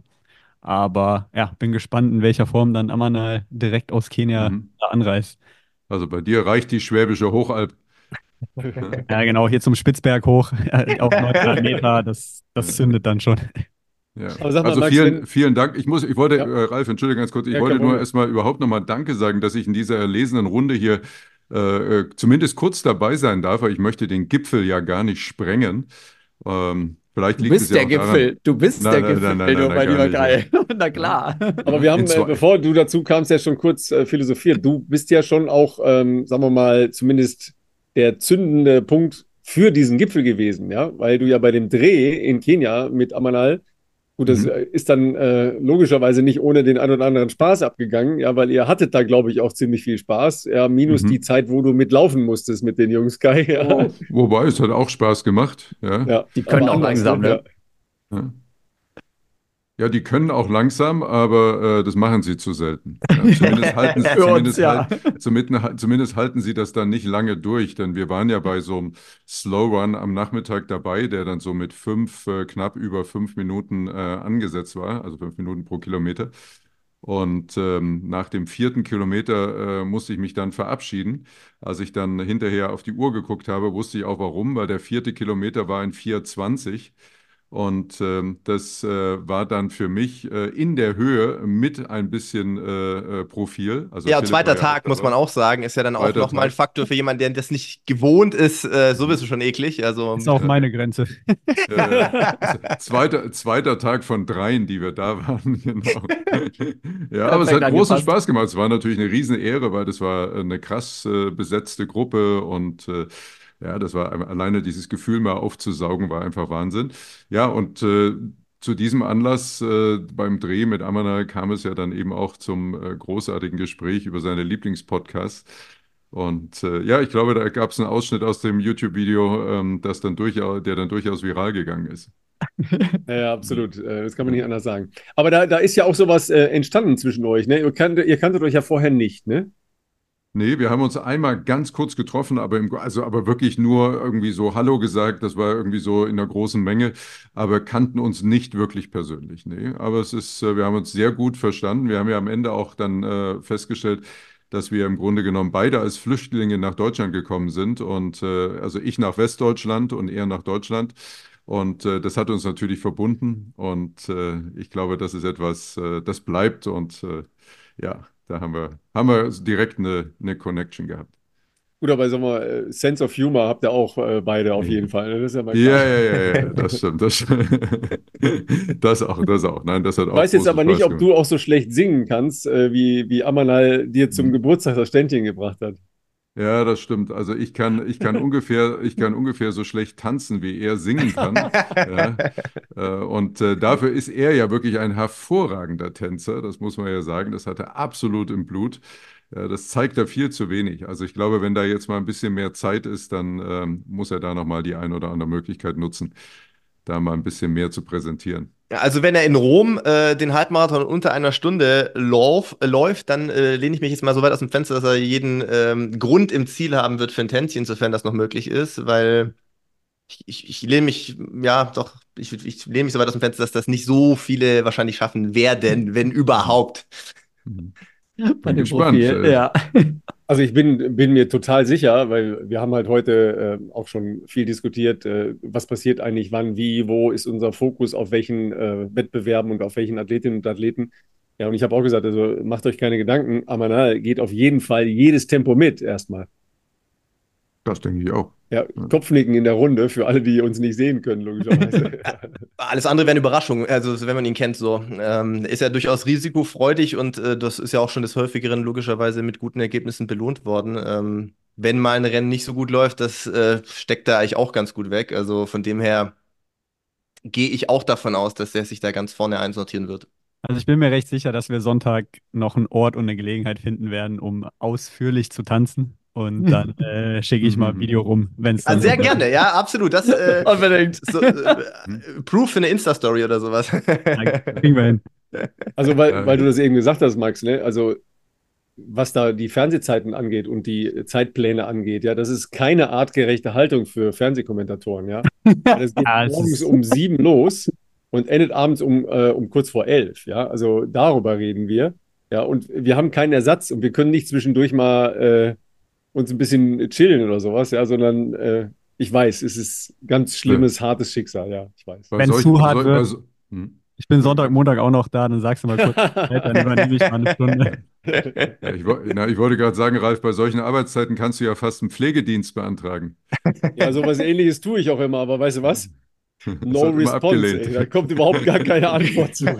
Aber ja, bin gespannt, in welcher Form dann Amanal direkt aus Kenia Mhm. da anreist. Also bei dir reicht die Schwäbische Hochalp. Ja, genau, hier zum Spitzberg hoch, äh, auf neunhundert Meter, das, das zündet dann schon. Ja, Aber sag mal, also Max, vielen, wenn. vielen Dank. Ich muss, ich wollte, Ja, äh, Ralf, entschuldige ganz kurz, ich ja, wollte kein nur Problem. erstmal überhaupt nochmal Danke sagen, dass ich in dieser erlesenen Runde hier äh, äh, zumindest kurz dabei sein darf, weil ich möchte den Gipfel ja gar nicht sprengen. Ähm, vielleicht Du liegt es bist ja der auch daran. Gipfel. Du bist Nein, der nein, Gipfel, nein, nein, nein, du, nein, mein gar lieber nicht. Ja. Kai. Na Ja. klar. Aber Ja. wir In haben, äh, zwei, bevor du dazu kamst, ja schon kurz äh, philosophiert. Du bist ja schon auch, ähm, sagen wir mal, zumindest der zündende Punkt für diesen Gipfel gewesen, ja, weil du ja bei dem Dreh in Kenia mit Amanal, gut, das mhm. äh, ist dann äh, logischerweise nicht ohne den ein oder anderen Spaß abgegangen, ja, weil ihr hattet da, glaube ich, auch ziemlich viel Spaß, ja, minus die Mhm. Zeit, wo du mitlaufen musstest mit den Jungs, Kai, ja, Oh, Wobei, es hat auch Spaß gemacht. Ja. ja, die können aber auch anders, ne, langsam, ja. ne? Ja. Ja, die können auch langsam, aber äh, das machen sie zu selten. Ja, zumindest halten, sie- Für uns, zumindest, ja. halt, zumindest, zumindest halten sie das dann nicht lange durch, denn wir waren ja bei so einem Slow Run am Nachmittag dabei, der dann so mit fünf, äh, knapp über fünf Minuten äh, angesetzt war, also fünf Minuten pro Kilometer. Und ähm, nach dem vierten Kilometer äh, musste ich mich dann verabschieden. Als ich dann hinterher auf die Uhr geguckt habe, wusste ich auch warum, weil der vierte Kilometer war in vier zwanzig. Und ähm, das äh, war dann für mich äh, in der Höhe mit ein bisschen äh, äh, Profil. Also Ja, und Philipp war zweiter ja auch Tag, muss man dabei. auch sagen, ist ja dann auch Zweiter nochmal ein Tag. Faktor für jemanden, der das nicht gewohnt ist, äh, Mhm. sowieso schon eklig. Also, Ist auch Ja, meine Grenze. ja, ja. Z- Zweiter, zweiter Tag von dreien, die wir da waren, genau. Ja, aber es Perfekt hat großen angepasst. Spaß gemacht. Es war natürlich eine riesen Ehre, weil das war eine krass äh, besetzte Gruppe und äh, ja, das war alleine dieses Gefühl mal aufzusaugen, war einfach Wahnsinn. Ja, und äh, zu diesem Anlass äh, beim Dreh mit Amanal kam es ja dann eben auch zum äh, großartigen Gespräch über seine Lieblingspodcasts. Und äh, ja, ich glaube, da gab es einen Ausschnitt aus dem YouTube-Video, ähm, das dann durchaus, der dann durchaus viral gegangen ist. Ja, ja, absolut. Äh, Das kann man nicht anders sagen. Aber da, da ist ja auch sowas äh, entstanden zwischen euch, ne? Ihr kanntet, ihr kanntet euch ja vorher nicht, ne? Nee, wir haben uns einmal ganz kurz getroffen, aber, im, also, aber wirklich nur irgendwie so Hallo gesagt. Das war irgendwie so in einer großen Menge, aber kannten uns nicht wirklich persönlich. Nee, aber es ist, äh, wir haben uns sehr gut verstanden. Wir haben ja am Ende auch dann äh, festgestellt, dass wir im Grunde genommen beide als Flüchtlinge nach Deutschland gekommen sind und äh, also ich nach Westdeutschland und er nach Deutschland. Und äh, das hat uns natürlich verbunden und äh, ich glaube, das ist etwas, äh, das bleibt und äh, ja, da haben wir, haben wir direkt eine, eine Connection gehabt. Gut, aber sag mal, äh, Sense of Humor habt ihr auch äh, beide auf jeden Fall. Ne? Das ist ja mal Ja, klar. ja, ja, ja, das stimmt. Das, das auch, das auch. Nein, das hat Ich auch weiß jetzt großen aber nicht, Spaß ob gemacht. du auch so schlecht singen kannst, äh, wie, wie Amanal dir zum Mhm. Geburtstag das Ständchen gebracht hat. Ja, das stimmt. Also ich kann, ich kann ungefähr, ich kann ungefähr so schlecht tanzen, wie er singen kann. Ja, äh, und äh, dafür ist er ja wirklich ein hervorragender Tänzer. Das muss man ja sagen. Das hat er absolut im Blut. Ja, das zeigt er viel zu wenig. Also ich glaube, wenn da jetzt mal ein bisschen mehr Zeit ist, dann ähm, muss er da nochmal die ein oder andere Möglichkeit nutzen, da mal ein bisschen mehr zu präsentieren. Ja, also wenn er in Rom äh, den Halbmarathon unter einer Stunde lauf, äh, läuft, dann äh, lehne ich mich jetzt mal so weit aus dem Fenster, dass er jeden ähm, Grund im Ziel haben wird für ein Tänzchen, sofern das noch möglich ist, weil ich, ich, ich lehne mich, ja doch, ich, ich lehne mich so weit aus dem Fenster, dass das nicht so viele wahrscheinlich schaffen werden, wenn Mhm. überhaupt. Mhm. Bei Bin dem gespannt. Profil, Äh, ja. Also ich bin, bin mir total sicher, weil wir haben halt heute äh, auch schon viel diskutiert, äh, was passiert eigentlich wann, wie, wo ist unser Fokus, auf welchen äh, Wettbewerben und auf welchen Athletinnen und Athleten. Ja, und ich habe auch gesagt, also macht euch keine Gedanken, Amanal geht auf jeden Fall jedes Tempo mit erstmal. Das denke ich auch. Ja, Ja. Kopfnicken in der Runde für alle, die uns nicht sehen können, logischerweise. Alles andere wäre eine Überraschung, also wenn man ihn kennt so. Ähm, ist ja durchaus risikofreudig und äh, das ist ja auch schon des Häufigeren logischerweise mit guten Ergebnissen belohnt worden. Ähm, wenn mal ein Rennen nicht so gut läuft, das äh, steckt da eigentlich auch ganz gut weg. Also von dem her gehe ich auch davon aus, dass er sich da ganz vorne einsortieren wird. Also ich bin mir recht sicher, dass wir Sonntag noch einen Ort und eine Gelegenheit finden werden, um ausführlich zu tanzen. Und dann äh, schicke ich mal ein Video rum, wenn es Ah, dann sehr soweit ist. gerne, ja, absolut. Das äh, Unbedingt. so, äh, Proof für eine Insta-Story oder sowas. Ja, kriegen wir hin. Also, weil, Ja, weil du das eben gesagt hast, Max, ne? Also, was da die Fernsehzeiten angeht und die Zeitpläne angeht, ja, das ist keine artgerechte Haltung für Fernsehkommentatoren, ja. Weil es geht Ja, es morgens ist, um sieben los und endet abends um, äh, um kurz vor elf, ja. Also darüber reden wir. Ja, und wir haben keinen Ersatz und wir können nicht zwischendurch mal äh, uns ein bisschen chillen oder sowas, ja, sondern äh, ich weiß, es ist ganz ja. schlimmes, hartes Schicksal, ja, ich weiß. Bei wenn es solch, zu hart sol- bei, wird, so- hm. ich bin Sonntag, Montag auch noch da, dann sagst du mal kurz Bescheid, dann übernehme ich mal eine Stunde. Ja, ich, wo- na, ich wollte gerade sagen, Ralf, bei solchen Arbeitszeiten kannst du ja fast einen Pflegedienst beantragen. Ja, sowas Ähnliches tue ich auch immer, aber weißt du was? Das No hat immer response, abgelehnt. ey. Da kommt überhaupt gar keine Antwort zurück.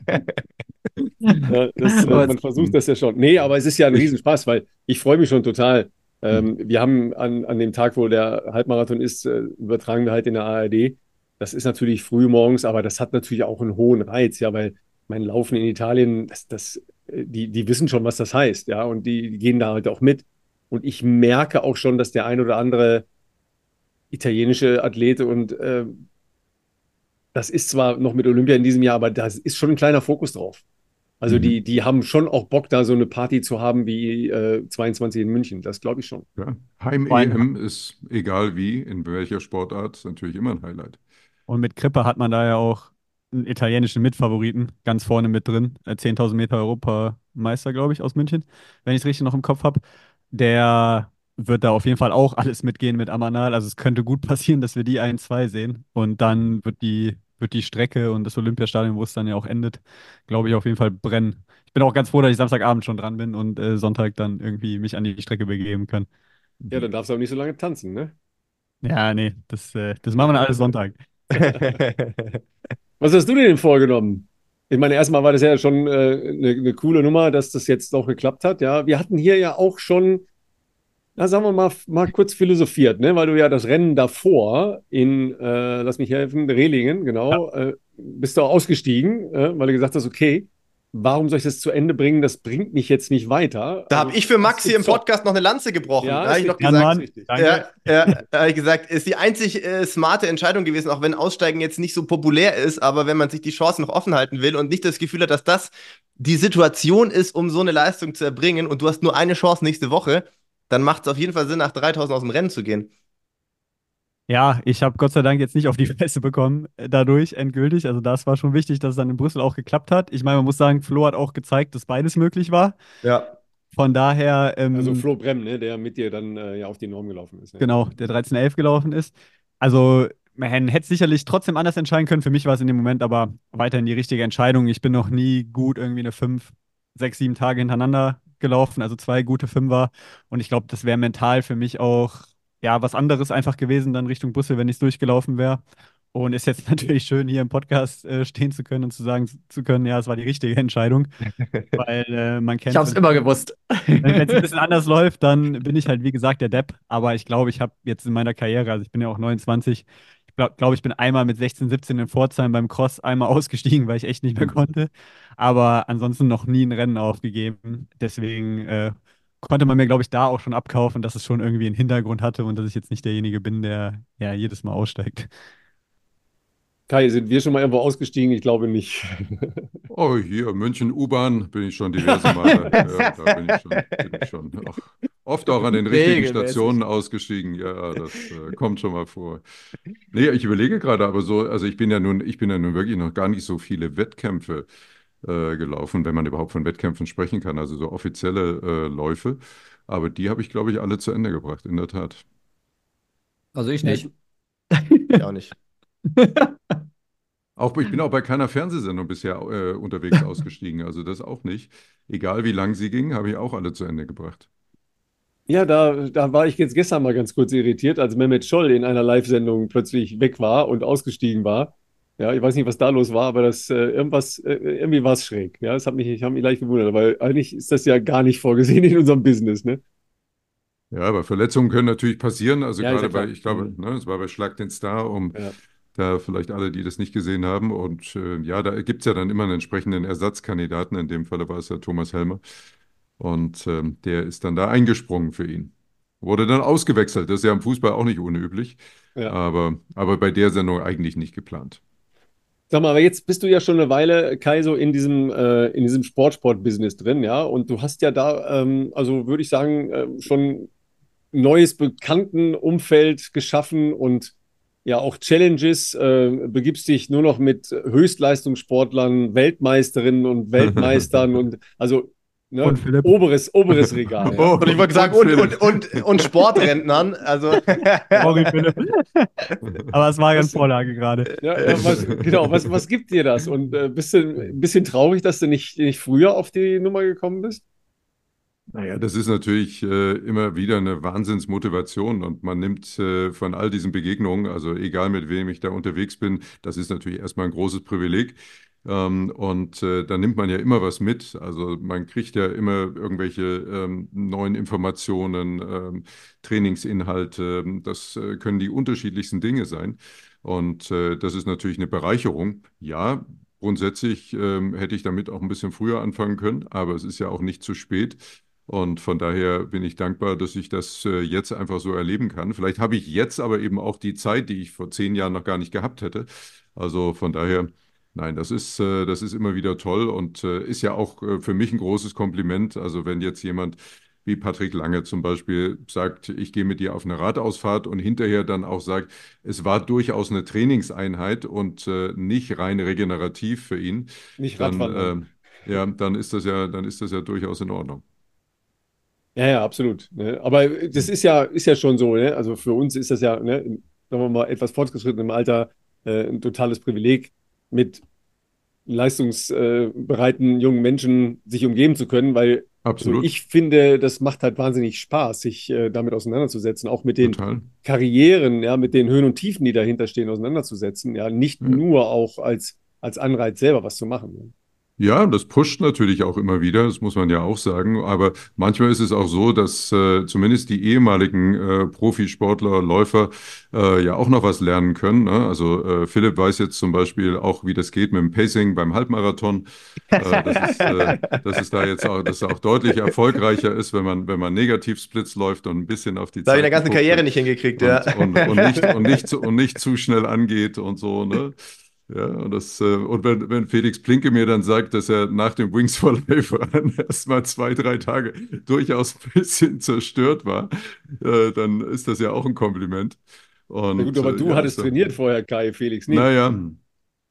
Ja, das, äh, Aber man es- versucht das ja schon. Nee, aber es ist ja ein Ich, Riesenspaß, weil ich freue mich schon total. hm. Ähm, wir haben an, an dem Tag, wo der Halbmarathon ist, äh, übertragen wir halt in der A R D. Das ist natürlich früh morgens, aber das hat natürlich auch einen hohen Reiz, ja, weil mein Laufen in Italien, das, das, äh, die, die wissen schon, was das heißt, ja, und die, die gehen da halt auch mit. Und ich merke auch schon, dass der ein oder andere italienische Athlet und äh, das ist zwar noch mit Olympia in diesem Jahr, aber da ist schon ein kleiner Fokus drauf. Also Mhm. die, die haben schon auch Bock, da so eine Party zu haben wie äh, zweiundzwanzig in München. Das glaube ich schon. Ja, Heim-E M ist, egal wie, in welcher Sportart, ist natürlich immer ein Highlight. Und mit Krippe hat man da ja auch einen italienischen Mitfavoriten ganz vorne mit drin. Äh, zehntausend Meter Europameister, glaube ich, aus München, wenn ich es richtig noch im Kopf habe. Der wird da auf jeden Fall auch alles mitgehen mit Amanal. Also es könnte gut passieren, dass wir die ein zwei sehen. Und dann wird die, wird die Strecke und das Olympiastadion, wo es dann ja auch endet, glaube ich, auf jeden Fall brennen. Ich bin auch ganz froh, dass ich Samstagabend schon dran bin und äh, Sonntag dann irgendwie mich an die Strecke begeben kann. Ja, dann darfst du auch nicht so lange tanzen, ne? Ja, nee, das, äh, das machen wir dann alles Sonntag. Was hast du dir denn vorgenommen? Ich meine, erstmal war das ja schon äh, eine, eine coole Nummer, dass das jetzt doch geklappt hat. Ja, wir hatten hier ja auch schon, na, sagen wir mal, mal kurz philosophiert, ne? Weil du ja das Rennen davor in, äh, lass mich helfen, Rehlingen, genau, äh, bist du auch ausgestiegen, äh, weil du gesagt hast, okay, warum soll ich das zu Ende bringen? Das bringt mich jetzt nicht weiter. Da Also, habe ich für Max hast hier im gezockt. Podcast noch eine Lanze gebrochen. Ja, da habe ist ich noch richtig. Jan, gesagt, Mann, richtig. danke. ja, ja, da habe ich gesagt, ist die einzig äh, smarte Entscheidung gewesen, auch wenn Aussteigen jetzt nicht so populär ist, aber wenn man sich die Chance noch offen halten will und nicht das Gefühl hat, dass das die Situation ist, um so eine Leistung zu erbringen und du hast nur eine Chance nächste Woche, dann macht es auf jeden Fall Sinn, nach dreitausend aus dem Rennen zu gehen. Ja, ich habe Gott sei Dank jetzt nicht auf die Fresse bekommen äh, dadurch endgültig. Also das war schon wichtig, dass es dann in Brüssel auch geklappt hat. Ich meine, man muss sagen, Flo hat auch gezeigt, dass beides möglich war. Ja. Von daher, Also ähm, Flo Brem, ne, der mit dir dann äh, ja auf die Norm gelaufen ist. Ne? genau, der dreizehn elf gelaufen ist. Also, man hätte sicherlich trotzdem anders entscheiden können. Für mich war es in dem Moment aber weiterhin die richtige Entscheidung. Ich bin noch nie gut irgendwie eine fünf, sechs, sieben Tage hintereinander gelaufen, also zwei gute Fünfer. Und ich glaube, das wäre mental für mich auch ja was anderes einfach gewesen dann Richtung Busse, wenn ich es durchgelaufen wäre. Und ist jetzt natürlich schön, hier im Podcast äh, stehen zu können und zu sagen zu können, ja, es war die richtige Entscheidung, weil äh, man Ich kennt habe es immer gewusst. wenn es ein bisschen anders läuft, dann bin ich halt, wie gesagt, der Depp. Aber ich glaube, ich habe jetzt in meiner Karriere, also ich bin ja auch neunundzwanzig, ich glaube, glaub, ich bin einmal mit sechzehn, siebzehn in Pforzheim beim Cross einmal ausgestiegen, weil ich echt nicht mehr konnte. Aber ansonsten noch nie ein Rennen aufgegeben. Deswegen äh, konnte man mir, glaube ich, da auch schon abkaufen, dass es schon irgendwie einen Hintergrund hatte und dass ich jetzt nicht derjenige bin, der ja jedes Mal aussteigt. Kai, sind wir schon mal irgendwo ausgestiegen? Ich glaube nicht. Oh, hier, München U-Bahn bin ich schon diverse Male. Ja, da bin ich schon, bin ich schon ach, oft auch an den richtigen Regelmäßig. Stationen ausgestiegen. Ja, das äh, kommt schon mal vor. Nee, ich überlege gerade, aber so, also ich bin ja nun, ich bin ja nun wirklich noch gar nicht so viele Wettkämpfe äh, gelaufen, wenn man überhaupt von Wettkämpfen sprechen kann, also so offizielle äh, Läufe. Aber die habe ich, glaube ich, alle zu Ende gebracht, in der Tat. Also ich Ja, nicht. ich, ich auch nicht. Auch, ich bin auch bei keiner Fernsehsendung bisher äh, unterwegs ausgestiegen, also das auch nicht. Egal wie lang sie ging, habe ich auch alle zu Ende gebracht. Ja, da, da war ich jetzt gestern mal ganz kurz irritiert, als Mehmet Scholl in einer Live-Sendung plötzlich weg war und ausgestiegen war. Ja, ich weiß nicht, was da los war, aber das äh, irgendwas, äh, irgendwie war es schräg. Ja, das hat mich, ich habe mich leicht gewundert, weil eigentlich ist das ja gar nicht vorgesehen in unserem Business, ne? Ja, aber Verletzungen können natürlich passieren. Also Ja, ist ja gerade bei, klar. ich glaube, Mhm. ne, es war bei Schlag den Star, um Ja. da vielleicht alle, die das nicht gesehen haben. Und äh, ja, da gibt es ja dann immer einen entsprechenden Ersatzkandidaten. In dem Falle war es ja Thomas Helmer. Und ähm, der ist dann da eingesprungen für ihn. Wurde dann ausgewechselt. Das ist ja im Fußball auch nicht unüblich. Ja. Aber, aber bei der Sendung eigentlich nicht geplant. Sag mal, aber jetzt bist du ja schon eine Weile, Kai, so in diesem, äh, in diesem Sport-Sport-Business drin, ja? Und du hast ja da, ähm, also würde ich sagen, äh, schon neues Bekanntenumfeld geschaffen und ja auch Challenges, äh, begibst dich nur noch mit Höchstleistungssportlern, Weltmeisterinnen und Weltmeistern und also Und ne, Philipp. oberes, oberes Regal, ja. Und ich wollte sagen, und, und, und, und Sportrentnern. Also, Sorry, Philipp. Aber es war ja eine Was, Vorlage gerade. ja, ja, was, genau, was, was gibt dir das? Und äh, bist du ein bisschen traurig, dass du nicht, nicht früher auf die Nummer gekommen bist? Naja, das ist natürlich äh, immer wieder eine Wahnsinnsmotivation und man nimmt äh, von all diesen Begegnungen, also egal mit wem ich da unterwegs bin, das ist natürlich erstmal ein großes Privileg. Ähm, und äh, da nimmt man ja immer was mit. Also man kriegt ja immer irgendwelche ähm, neuen Informationen, ähm, Trainingsinhalte. Das äh, können die unterschiedlichsten Dinge sein. Und äh, das ist natürlich eine Bereicherung. Ja, grundsätzlich ähm, hätte ich damit auch ein bisschen früher anfangen können, aber es ist ja auch nicht zu spät. Und von daher bin ich dankbar, dass ich das äh, jetzt einfach so erleben kann. Vielleicht habe ich jetzt aber eben auch die Zeit, die ich vor zehn Jahren noch gar nicht gehabt hätte. Also von daher, nein, das ist, äh, das ist immer wieder toll und äh, ist ja auch äh, für mich ein großes Kompliment. Also wenn jetzt jemand wie Patrick Lange zum Beispiel sagt, ich gehe mit dir auf eine Radausfahrt und hinterher dann auch sagt, es war durchaus eine Trainingseinheit und äh, nicht rein regenerativ für ihn, Nicht dann, Radwandern. äh, ja, dann ist das ja, dann ist das ja durchaus in Ordnung. Ja, ja, absolut. Ne? Aber das ist ja, ist ja schon so, ne? Also für uns ist das ja, ne, in, sagen wir mal, etwas fortgeschrittenem Alter äh, ein totales Privileg, mit leistungsbereiten jungen Menschen sich umgeben zu können, weil also Absolut, ich finde, das macht halt wahnsinnig Spaß, sich äh, damit auseinanderzusetzen, auch mit den total. Karrieren, ja, mit den Höhen und Tiefen, die dahinter stehen, auseinanderzusetzen, ja, nicht Ja. nur auch als, als Anreiz selber was zu machen. Ne? Ja, das pusht natürlich auch immer wieder, das muss man ja auch sagen. Aber manchmal ist es auch so, dass äh, zumindest die ehemaligen äh, Profisportler, Läufer äh, ja auch noch was lernen können. Ne? Also äh, Philipp weiß jetzt zum Beispiel auch, wie das geht mit dem Pacing beim Halbmarathon. Äh, das ist, äh, dass es da jetzt auch, dass er auch deutlich erfolgreicher ist, wenn man, wenn man Negativsplits läuft und ein bisschen auf die das habe ich in der Zeiten ganzen guckt Karriere und, nicht hingekriegt, ja. und, und, und nicht, und nicht, zu- und nicht zu schnell angeht und so, ne? Ja, und, das, äh, und wenn, wenn Felix Plinke mir dann sagt, dass er nach dem Wings for Life erst mal zwei, drei Tage durchaus ein bisschen zerstört war, äh, dann ist das ja auch ein Kompliment. Na gut, Und aber äh, du ja, hattest ist, äh, trainiert vorher, Kai, Felix nicht. naja,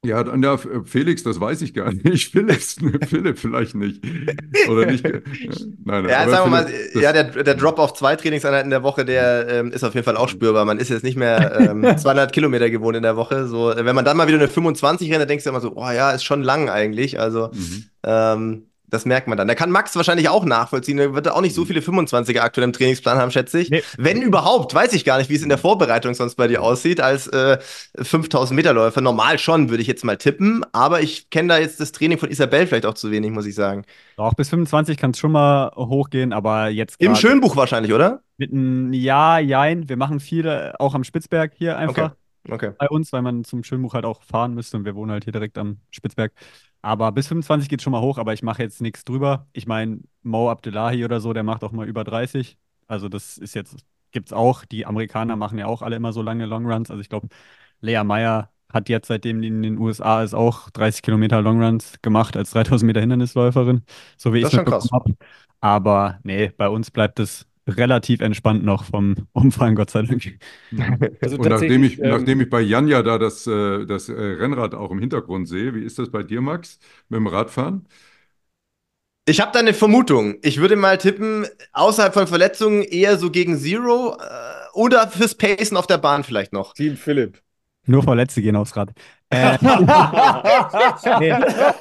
Ja, dann ja, Felix, das weiß ich gar nicht. Philips, Philipp vielleicht nicht. Oder nicht. Äh, Nein, Ja, aber sagen wir mal, Philipp, ja, das. der, der Drop auf zwei Trainingseinheiten der Woche, der ähm, ist auf jeden Fall auch spürbar. Man ist jetzt nicht mehr ähm, zweihundert Kilometer gewohnt in der Woche. So, äh, wenn man dann mal wieder eine fünfundzwanzig rennt, dann denkst du immer so, oh ja, ist schon lang eigentlich. Also, Mhm. ähm, das merkt man dann. Da kann Max wahrscheinlich auch nachvollziehen. Da wird er auch nicht so viele fünfundzwanziger aktuell im Trainingsplan haben, schätze ich. Nee. Wenn überhaupt, weiß ich gar nicht, wie es in der Vorbereitung sonst bei dir aussieht, als äh, fünftausend Meter Läufer. Normal schon, würde ich jetzt mal tippen. Aber ich kenne da jetzt das Training von Isabel vielleicht auch zu wenig, muss ich sagen. Auch bis fünfundzwanzig kann es schon mal hochgehen, aber jetzt Im gerade Schönbuch wahrscheinlich, oder? mit einem Ja, Jein. Wir machen viel äh, auch am Spitzberg hier Okay, einfach okay. bei uns, weil man zum Schönbuch halt auch fahren müsste und wir wohnen halt hier direkt am Spitzberg. Aber bis fünfundzwanzig geht es schon mal hoch, aber ich mache jetzt nichts drüber. Ich meine, Mo Abdullahi oder so, der macht auch mal über dreißig. Also das ist jetzt, gibt's auch. Die Amerikaner machen ja auch alle immer so lange Longruns. Also ich glaube, Lea Meyer hat jetzt, seitdem die in den U S A ist, auch dreißig Kilometer Longruns gemacht als dreitausend Meter Hindernisläuferin, so wie ich Das es ist schon mitbekommen krass. habe. Aber nee, bei uns bleibt es relativ entspannt noch vom Umfang, Gott sei Dank. Mhm. Also Und nachdem tatsächlich, ich, nachdem ähm, ich bei Janja da das, äh, das äh, Rennrad auch im Hintergrund sehe, wie ist das bei dir, Max, mit dem Radfahren? Ich habe da eine Vermutung. Ich würde mal tippen, außerhalb von Verletzungen eher so gegen Zero äh, oder fürs Pacen auf der Bahn vielleicht noch. Team Philipp. Nur Verletzte gehen aufs Rad. Äh, nee.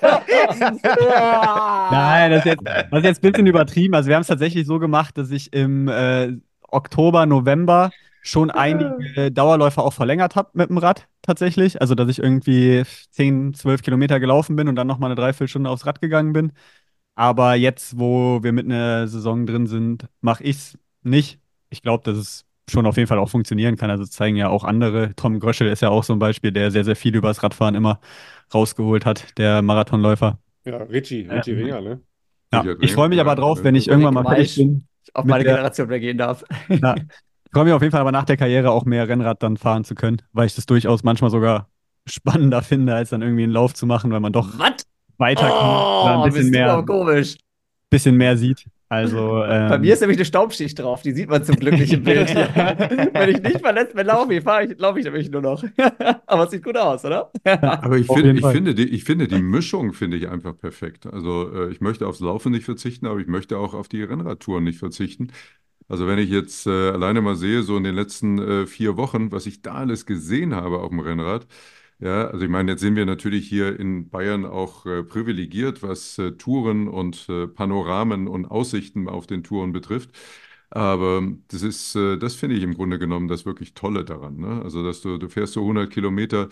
Nein, das ist jetzt, das ist jetzt ein bisschen übertrieben. Also wir haben es tatsächlich so gemacht, dass ich im äh, Oktober, November schon einige Dauerläufer auch verlängert habe mit dem Rad tatsächlich. Also dass ich irgendwie zehn, zwölf Kilometer gelaufen bin und dann nochmal eine Dreiviertelstunde aufs Rad gegangen bin. Aber jetzt, wo wir mit einer Saison drin sind, mache ich es nicht. Ich glaube, dass es schon auf jeden Fall auch funktionieren kann. Also das zeigen ja auch andere. Tom Gröschel ist ja auch so ein Beispiel, der sehr, sehr viel übers Radfahren immer rausgeholt hat, der Marathonläufer. Ja, Richie, Richie Ähm, Ringer, ne? ja, Richard ich Ringer, freue mich aber ja. drauf, wenn ich Ja. irgendwann Rick mal fertig Maisch bin auf mit meine der. Generation übergehen darf. Ja, ich freue mich auf jeden Fall aber nach der Karriere auch mehr Rennrad dann fahren zu können, weil ich das durchaus manchmal sogar spannender finde, als dann irgendwie einen Lauf zu machen, weil man doch Was? weiter kann oder ein Oh, bisschen bist du mehr, aber komisch. bisschen mehr sieht. Also, Bei mir ist ähm, nämlich eine Staubschicht drauf, die sieht man zum Glück nicht im Bild hier. Wenn ich nicht verletzt bin, laufe ich, fahre ich, laufe ich nämlich nur noch. Aber es sieht gut aus, oder? ja, Aber ich, auf find, jeden ich, Fall. finde die, ich finde die Mischung finde ich einfach perfekt. Also äh, ich möchte aufs Laufen nicht verzichten, aber ich möchte auch auf die Rennradtouren nicht verzichten. Also wenn ich jetzt äh, alleine mal sehe, so in den letzten äh, vier Wochen, was ich da alles gesehen habe auf dem Rennrad, ja, also ich meine, jetzt sind wir natürlich hier in Bayern auch äh, privilegiert, was äh, Touren und äh, Panoramen und Aussichten auf den Touren betrifft. Aber das ist, äh, das finde ich im Grunde genommen das wirklich Tolle daran, ne? Also dass du, du fährst so hundert Kilometer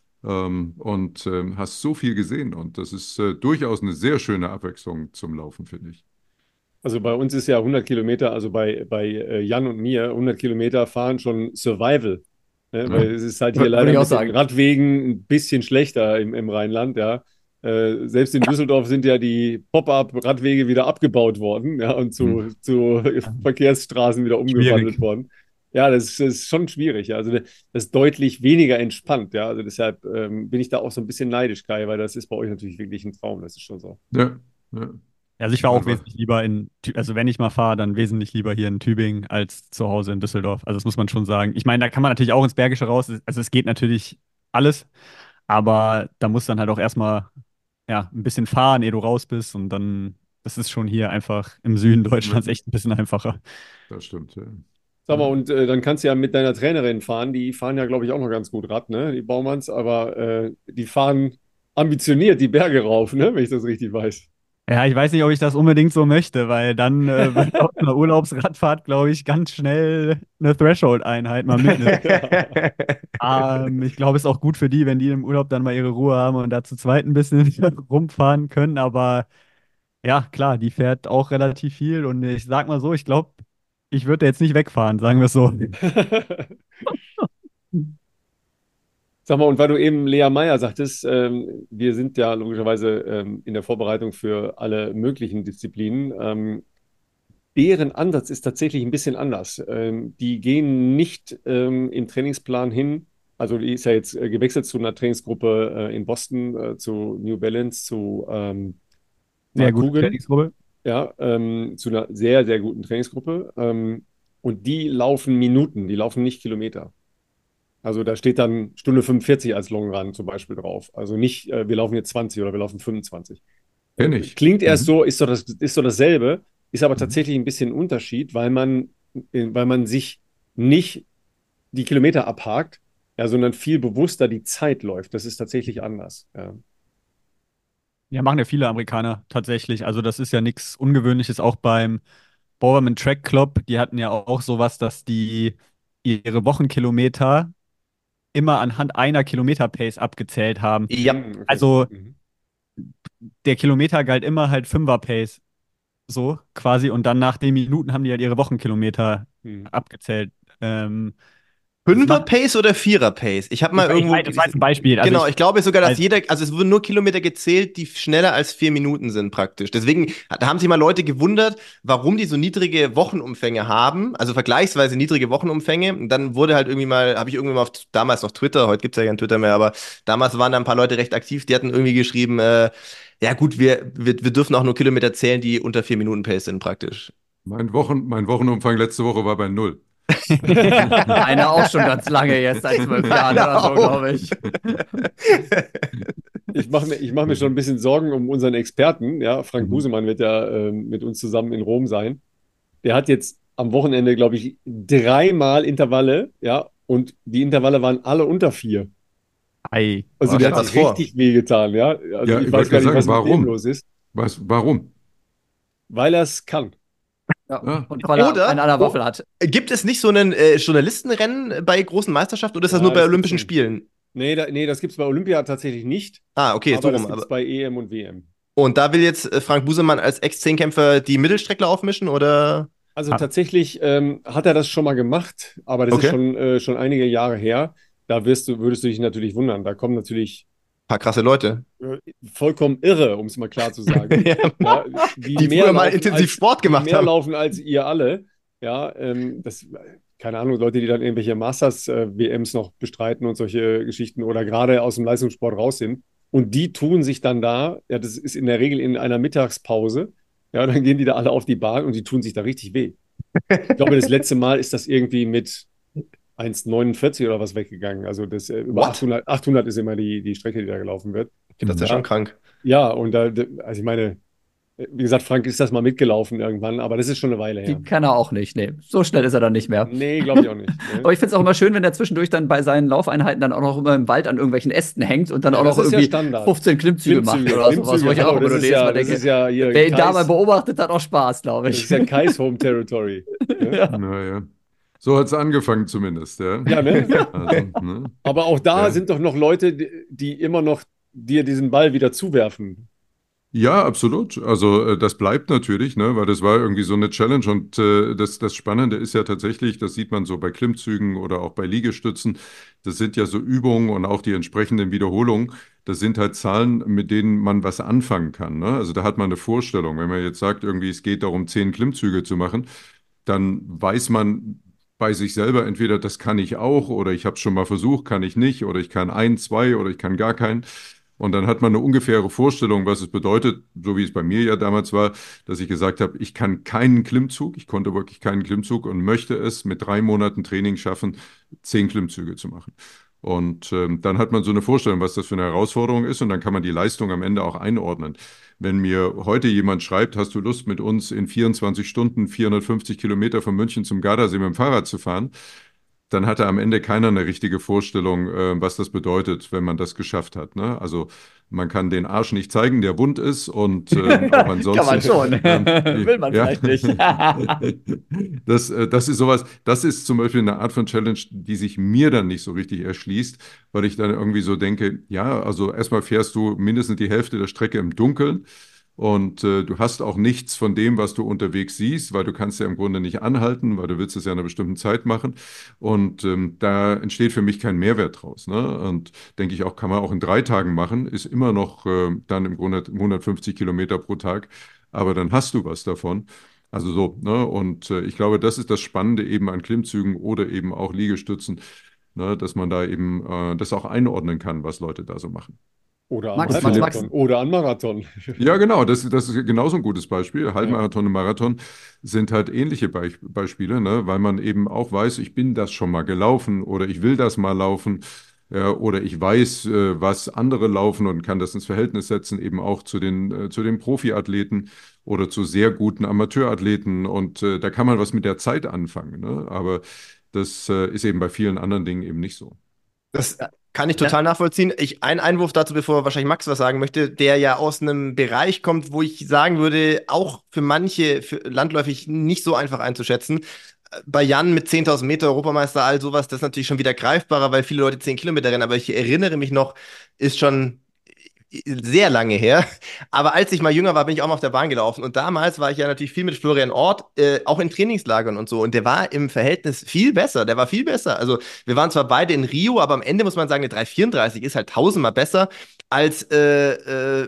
ähm, und ähm, hast so viel gesehen und das ist äh, durchaus eine sehr schöne Abwechslung zum Laufen, finde ich. Also bei uns ist ja hundert Kilometer, also bei, bei äh, Jan und mir, hundert Kilometer fahren schon Survival. Ne? Ja. Weil es ist halt hier Würde leider ich auch mit den sagen. Radwegen ein bisschen schlechter im, im Rheinland, ja. Äh, selbst in Düsseldorf sind ja die Pop-up-Radwege wieder abgebaut worden, ja, und zu, Hm. zu Verkehrsstraßen wieder umgewandelt Schwierig. worden. Ja, das ist, das ist schon schwierig. Ja. Also das ist deutlich weniger entspannt, ja. Also deshalb ähm, bin ich da auch so ein bisschen neidisch, Kai, weil das ist bei euch natürlich wirklich ein Traum, das ist schon so. Ja, ja, Also ich war auch einfach. wesentlich lieber in, Tü- also wenn ich mal fahre, dann wesentlich lieber hier in Tübingen als zu Hause in Düsseldorf. Also das muss man schon sagen. Ich meine, da kann man natürlich auch ins Bergische raus. Also es geht natürlich alles, aber da musst du dann halt auch erstmal ja, ein bisschen fahren, ehe du raus bist und dann, das ist schon hier einfach im Süden Ja, Deutschlands echt ein bisschen einfacher. das stimmt, ja. Sag mal, und äh, dann kannst du ja mit deiner Trainerin fahren. Die fahren ja, glaube ich, auch noch ganz gut Rad, ne? Die Baumanns, aber äh, die fahren ambitioniert die Berge rauf, ne? Wenn ich das richtig weiß. Ja, ich weiß nicht, ob ich das unbedingt so möchte, weil dann äh, wird auf einer Urlaubsradfahrt, glaube ich, ganz schnell eine Threshold-Einheit mal mitnehmen. Ja. Ähm, ich glaube, es ist auch gut für die, wenn die im Urlaub dann mal ihre Ruhe haben und da zu zweit ein bisschen rumfahren können. Aber ja, klar, die fährt auch relativ viel und ich sag mal so, ich glaube, ich würde jetzt nicht wegfahren, sagen wir es so. Sag mal, und weil du eben Lea Meyer sagtest, ähm, wir sind ja logischerweise ähm, in der Vorbereitung für alle möglichen Disziplinen. Ähm, deren Ansatz ist tatsächlich ein bisschen anders. Ähm, die gehen nicht ähm, im Trainingsplan hin. Also die ist ja jetzt äh, gewechselt zu einer Trainingsgruppe äh, in Boston, äh, zu New Balance, zu ähm, Sehr Mark gute Coogan, Trainingsgruppe. ja, ähm, zu einer sehr, sehr guten Trainingsgruppe. Ähm, und die laufen Minuten, die laufen nicht Kilometer. Also da steht dann Stunde fünfundvierzig als Long Run zum Beispiel drauf. Also nicht, äh, wir laufen jetzt zwanzig oder wir laufen fünfundzwanzig. Kenn Äh, ich. Klingt erst Mhm. so, ist doch das, ist doch dasselbe, ist aber Mhm. tatsächlich ein bisschen ein Unterschied, weil man, äh, weil man sich nicht die Kilometer abhakt, ja, sondern viel bewusster die Zeit läuft. Das ist tatsächlich anders. Ja. Ja, machen ja viele Amerikaner tatsächlich. Also das ist ja nichts Ungewöhnliches, auch beim Bowerman Track Club. Die hatten ja auch sowas, dass die ihre Wochenkilometer immer anhand einer Kilometer-Pace abgezählt haben. Ja. Hm, okay. Also Mhm. der Kilometer galt immer halt Fünfer-Pace, so quasi. Und dann nach den Minuten haben die halt ihre Wochenkilometer Hm. abgezählt. Ähm, das macht, Fünfer-Pace oder Vierer-Pace? Ich habe ich, mal ich irgendwo. weiß, das war jetzt ein Beispiel. Also Genau, ich, ich glaube sogar, dass als, jeder, also es wurden nur Kilometer gezählt, die schneller als vier Minuten sind praktisch. Deswegen, da haben sich mal Leute gewundert, warum die so niedrige Wochenumfänge haben, also vergleichsweise niedrige Wochenumfänge. Und dann wurde halt irgendwie mal, habe ich irgendwie mal auf damals noch Twitter, heute gibt es ja kein Twitter mehr, aber damals waren da ein paar Leute recht aktiv, die hatten irgendwie geschrieben, äh, ja gut, wir, wir, wir dürfen auch nur Kilometer zählen, die unter vier Minuten Pace sind praktisch. Mein Wochen, mein Wochenumfang letzte Woche war bei null. Einer auch schon ganz lange jetzt, seit zwölf Jahren oder so, Genau. glaube ich. Ich mache mir, ich mach mir schon ein bisschen Sorgen um unseren Experten. Ja, Frank Mhm. Busemann wird ja ähm, mit uns zusammen in Rom sein. Der hat jetzt am Wochenende, glaube ich, dreimal Intervalle. Ja, und die Intervalle waren alle unter vier. ei, Also Oh, der stell hat was sich vor. richtig wehgetan. Ja, also Ja, ich ich weiß wollte gar gerade nicht, was sagen, mit dem warum? los ist, Was, warum? weil er es kann. Ja. Ja. Und weil er Oder- einen an der oh, Waffel hat. Gibt es nicht so ein äh, Journalistenrennen bei großen Meisterschaften oder ist das Ja, nur bei das gibt's Olympischen schon. Spielen? Nee, da, nee, das gibt es bei Olympia tatsächlich nicht. Ah, okay, so aber das rum. gibt es Aber, bei E M und W M. und da will jetzt äh, Frank Busemann als Ex-Zehnkämpfer die Mittelstreckler aufmischen oder? Also Ah. tatsächlich ähm, hat er das schon mal gemacht, aber das Okay. ist schon, äh, schon einige Jahre her. Da wirst du, würdest du dich natürlich wundern. Da kommen natürlich Paar krasse Leute. äh, vollkommen irre, um es mal klar zu sagen. Ja. Ja, die, Die mehr früher mal laufen intensiv als, Sport gemacht die mehr haben. laufen als ihr alle. Ja, ähm, das, keine Ahnung, Leute, die dann irgendwelche Masters-W Ms noch bestreiten und solche Geschichten oder gerade aus dem Leistungssport raus sind. Und die tun sich dann da, ja, das ist in der Regel in einer Mittagspause. Ja, dann gehen die da alle auf die Bahn und die tun sich da richtig weh. Ich glaube, das letzte Mal ist das irgendwie mit eins neunundvierzig oder was weggegangen. Also das, äh, über What? achthundert, achthundert ist immer die, die Strecke, die da gelaufen wird. Okay, das ist ja Ja. schon krank. Ja, und da, also ich meine, wie gesagt, Frank ist das mal mitgelaufen irgendwann, aber das ist schon eine Weile Die her. kann er auch nicht. Nee, so schnell ist er dann nicht mehr. Nee, glaube ich auch nicht. Ne? Aber ich finde es auch immer schön, wenn er zwischendurch dann bei seinen Laufeinheiten dann auch noch immer im Wald an irgendwelchen Ästen hängt und dann Ja, auch das noch ist ja irgendwie Standard. fünfzehn Klimmzüge, macht Klimmzüge, oder sowas, wo ich Klimmzüge, auch hallo, immer nur das ist jedes ja, Mal das denke, ist ja hier wer ihn da Kais- mal beobachtet, hat auch Spaß, glaube das ich. ist ja Kais Home Territory. Ne? Ja. Naja. So hat es angefangen zumindest, ja. Ja, ne? Also, ne? Aber auch da Ja. sind doch noch Leute, die, die immer noch dir diesen Ball wieder zuwerfen. Ja, absolut. Also äh, das bleibt natürlich, ne, weil das war irgendwie so eine Challenge und äh, das, das Spannende ist ja tatsächlich, das sieht man so bei Klimmzügen oder auch bei Liegestützen, das sind ja so Übungen und auch die entsprechenden Wiederholungen, das sind halt Zahlen, mit denen man was anfangen kann, ne? Also da hat man eine Vorstellung. Wenn man jetzt sagt, irgendwie es geht darum, zehn Klimmzüge zu machen, dann weiß man bei sich selber entweder, das kann ich auch oder ich habe es schon mal versucht, kann ich nicht oder ich kann ein, zwei oder ich kann gar keinen. Und dann hat man eine ungefähre Vorstellung, was es bedeutet, so wie es bei mir ja damals war, dass ich gesagt habe, ich kann keinen Klimmzug, ich konnte wirklich keinen Klimmzug und möchte es mit drei Monaten Training schaffen, zehn Klimmzüge zu machen. Und ähm, dann hat man so eine Vorstellung, was das für eine Herausforderung ist und dann kann man die Leistung am Ende auch einordnen. Wenn mir heute jemand schreibt, hast du Lust mit uns in vierundzwanzig Stunden vierhundertfünfzig Kilometer von München zum Gardasee mit dem Fahrrad zu fahren, dann hatte am Ende keiner eine richtige Vorstellung, äh, was das bedeutet, wenn man das geschafft hat. Ne? Also man kann den Arsch nicht zeigen, der wund ist und ähm, auch ansonsten. Kann man schon. ähm, Will man ja. vielleicht nicht. Das, äh, das ist sowas, das ist zum Beispiel eine Art von Challenge, die sich mir dann nicht so richtig erschließt, weil ich dann irgendwie so denke, ja, also erstmal fährst du mindestens die Hälfte der Strecke im Dunkeln. Und äh, du hast auch nichts von dem, was du unterwegs siehst, weil du kannst ja im Grunde nicht anhalten, weil du willst es ja in einer bestimmten Zeit machen. Und ähm, da entsteht für mich kein Mehrwert draus. Ne? Und denke ich auch, kann man auch in drei Tagen machen, ist immer noch äh, dann im Grunde hundertfünfzig Kilometer pro Tag. Aber dann hast du was davon. Also so, ne? Und äh, ich glaube, das ist das Spannende eben an Klimmzügen oder eben auch Liegestützen, ne? Dass man da eben äh, das auch einordnen kann, was Leute da so machen. Oder am Max, Max, Philipp. Max. Halbmarathon. Oder am Marathon. Ja, genau, das, das ist genauso ein gutes Beispiel. Halbmarathon und Marathon sind halt ähnliche Be Beispiele, ne? Weil man eben auch weiß, ich bin das schon mal gelaufen oder ich will das mal laufen, ja, oder ich weiß, äh, was andere laufen und kann das ins Verhältnis setzen, eben auch zu den, äh, zu den Profiathleten oder zu sehr guten Amateurathleten. Und äh, da kann man was mit der Zeit anfangen, ne? Aber das äh, ist eben bei vielen anderen Dingen eben nicht so. Das kann ich total nachvollziehen. Ich, ein Einwurf dazu, bevor wahrscheinlich Max was sagen möchte, der ja aus einem Bereich kommt, wo ich sagen würde, auch für manche für landläufig nicht so einfach einzuschätzen. Bei Jan mit zehntausend Meter Europameister, all sowas, das ist natürlich schon wieder greifbarer, weil viele Leute zehn Kilometer rennen. Aber ich erinnere mich noch, ist schon sehr lange her. Aber als ich mal jünger war, bin ich auch mal auf der Bahn gelaufen. Und damals war ich ja natürlich viel mit Florian Ort, äh, auch in Trainingslagern und so. Und der war im Verhältnis viel besser. Der war viel besser. Also wir waren zwar beide in Rio, aber am Ende muss man sagen, eine drei vierunddreißig ist halt tausendmal besser als, äh, äh,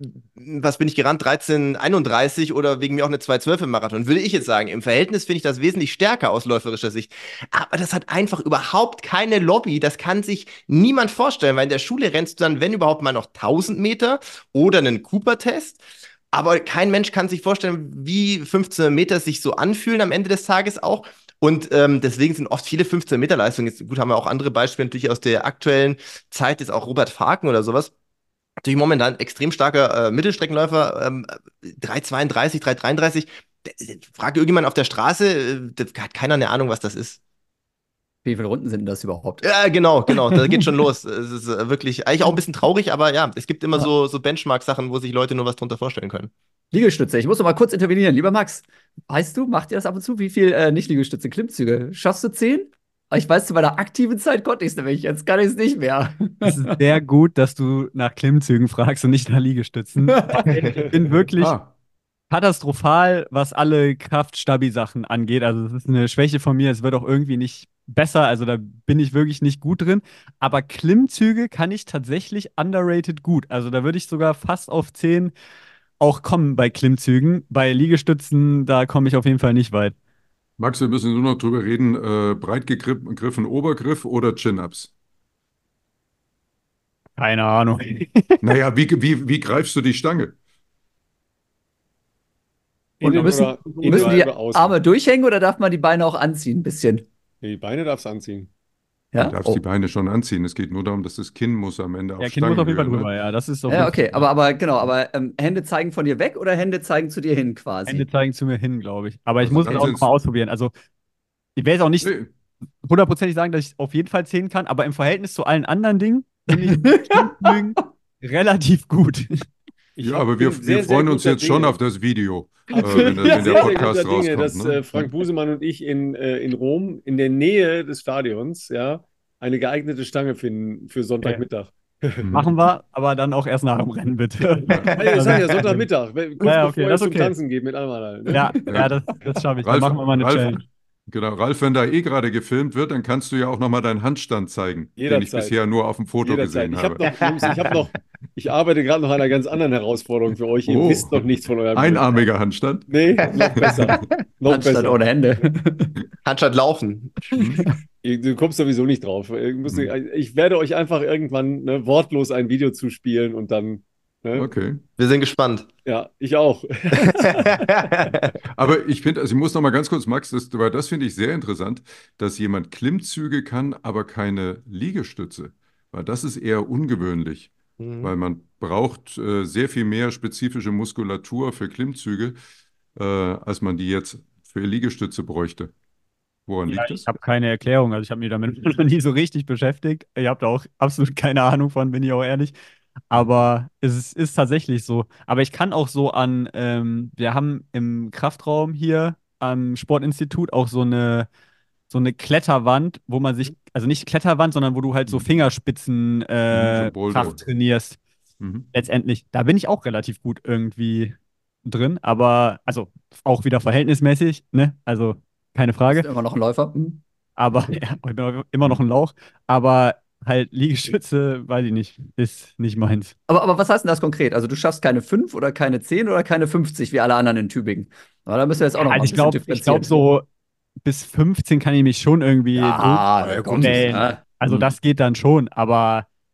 was bin ich gerannt, dreizehn einunddreißig oder wegen mir auch eine zwei zwölf im Marathon. Würde ich jetzt sagen, im Verhältnis finde ich das wesentlich stärker aus läuferischer Sicht. Aber das hat einfach überhaupt keine Lobby. Das kann sich niemand vorstellen, weil in der Schule rennst du dann, wenn überhaupt, mal noch tausend Meter oder einen Cooper-Test. Aber kein Mensch kann sich vorstellen, wie fünfzehn Meter sich so anfühlen am Ende des Tages auch. Und ähm, deswegen sind oft viele fünfzehn Meter Leistungen, jetzt gut, haben wir auch andere Beispiele natürlich aus der aktuellen Zeit, ist auch Robert Farken oder sowas. Natürlich momentan extrem starker äh, Mittelstreckenläufer, ähm, drei zweiunddreißig, drei dreiunddreißig. Fragt irgendjemand auf der Straße, äh, da hat keiner eine Ahnung, was das ist. Wie viele Runden sind denn das überhaupt? Ja, genau, genau, da geht schon los. Es ist äh, wirklich eigentlich auch ein bisschen traurig, aber ja, es gibt immer Ja. so, so Benchmark-Sachen, wo sich Leute nur was drunter vorstellen können. Liegestütze. Ich muss noch mal kurz intervenieren. Lieber Max, weißt du, macht ihr das ab und zu? Wie viel, äh, nicht Liegestütze, Klimmzüge? Schaffst du zehn? Ich weiß, zu meiner aktiven Zeit konnte ich es nämlich. Jetzt kann ich es nicht mehr. Es ist sehr gut, dass du nach Klimmzügen fragst und nicht nach Liegestützen. Ich bin wirklich Ah, katastrophal, was alle Kraft-Stabi-Sachen angeht. Also, es ist eine Schwäche von mir. Es wird auch irgendwie nicht besser. Also, da bin ich wirklich nicht gut drin. Aber Klimmzüge kann ich tatsächlich underrated gut. Also, da würde ich sogar fast auf zehn auch kommen bei Klimmzügen. Bei Liegestützen, da komme ich auf jeden Fall nicht weit. Max, wir müssen nur noch drüber reden, äh, breit gegriffen Obergriff oder Chin-Ups? Keine Ahnung. Naja, wie, wie, wie greifst du die Stange? Und Innen müssen, oder, innen müssen die oder außen? Arme durchhängen oder darf man die Beine auch anziehen? Ein bisschen. Die Beine darfst du anziehen. Du Ja? darfst Oh. die Beine schon anziehen. Es geht nur darum, dass das Kinn muss am Ende auf Ja, Kind muss auf jeden Fall Stangenhöhe, drüber, ne? ja. Das ist auf Ja, jeden okay. Fall- Aber, aber genau, aber ähm, Hände zeigen von dir weg oder Hände zeigen zu dir hin quasi? Hände zeigen zu mir hin, glaube ich. Aber ich Also muss es dann auch noch sind's- mal ausprobieren. Also, ich werde jetzt auch nicht Nee, hundertprozentig sagen, dass ich auf jeden Fall zählen kann, aber im Verhältnis zu allen anderen Dingen bin ich mit Klimmzügen relativ gut. Ich ja, hab- aber bin wir, sehr, wir sehr freuen uns guter jetzt schon Dinge. auf das Video, äh, Absolut. wenn, der- Ich wenn bin der sehr, sehr Podcast guter Dinge, rauskommt. dass Ne? äh, Frank Busemann und ich in, äh, in Rom in der Nähe des Stadions ja, eine geeignete Stange finden für Sonntagmittag. Mhm. Machen wir, aber dann auch erst nach dem Rennen, bitte. Ja, ich sag ja, Sonntagmittag, kurz Ja, ja, bevor okay, es das zum okay. Tanzen geht mit Almanal. Ne? Ja, ja, das, das schaffe ich. Dann Ralf, machen wir mal eine Ralf, Challenge. genau, Ralf, wenn da eh gerade gefilmt wird, dann kannst du ja auch nochmal deinen Handstand zeigen, den ich Jederzeit. bisher nur auf dem Foto Jederzeit. gesehen Ich habe. habe noch, Jungs, ich habe noch, ich arbeite gerade noch an einer ganz anderen Herausforderung für euch. Ihr Oh. wisst noch nichts von eurem Einarmiger Handstand. Nee, noch besser. Noch Handstand besser. ohne Hände. Handstand laufen. Ihr- Du kommst sowieso nicht drauf. Ihr müsst, Hm. Ich werde euch einfach irgendwann ne, wortlos ein Video zuspielen und dann. Ne? Okay. Wir sind gespannt. Ja, ich auch. Aber ich finde, also ich muss noch mal ganz kurz, Max, das, weil das finde ich sehr interessant, dass jemand Klimmzüge kann, aber keine Liegestütze. Weil das ist eher ungewöhnlich, weil man braucht äh, sehr viel mehr spezifische Muskulatur für Klimmzüge, äh, als man die jetzt für Liegestütze bräuchte. Woran Ja, liegt ich das? habe keine Erklärung. Also ich habe mich damit noch nie so richtig beschäftigt. Ich habe da auch absolut keine Ahnung von, bin ich auch ehrlich. Aber es ist, ist tatsächlich so. Aber ich kann auch so an, ähm, wir haben im Kraftraum hier am Sportinstitut auch so eine, so eine Kletterwand, wo man sich, also nicht Kletterwand, sondern wo du halt so Mhm. Fingerspitzen äh, so Boulder. Kraft trainierst. Mhm. Letztendlich. Da bin ich auch relativ gut irgendwie drin. Aber, also auch wieder verhältnismäßig, ne? Also keine Frage. Ist immer noch ein Läufer. Hm. Aber ja, ich bin immer noch ein Lauch. Aber halt Liegestütze, weiß ich nicht, ist nicht meins. Aber, aber was heißt denn das konkret? Also du schaffst keine fünf oder keine zehn oder keine fünfzig wie alle anderen in Tübingen. Aber da müssen wir jetzt auch noch mal Also ein ich bisschen glaube, ich differenzieren. glaube so bis fünfzehn kann ich mich schon irgendwie Ja, da durchstellen. kommt's, ne? Also Hm. das geht dann schon, aber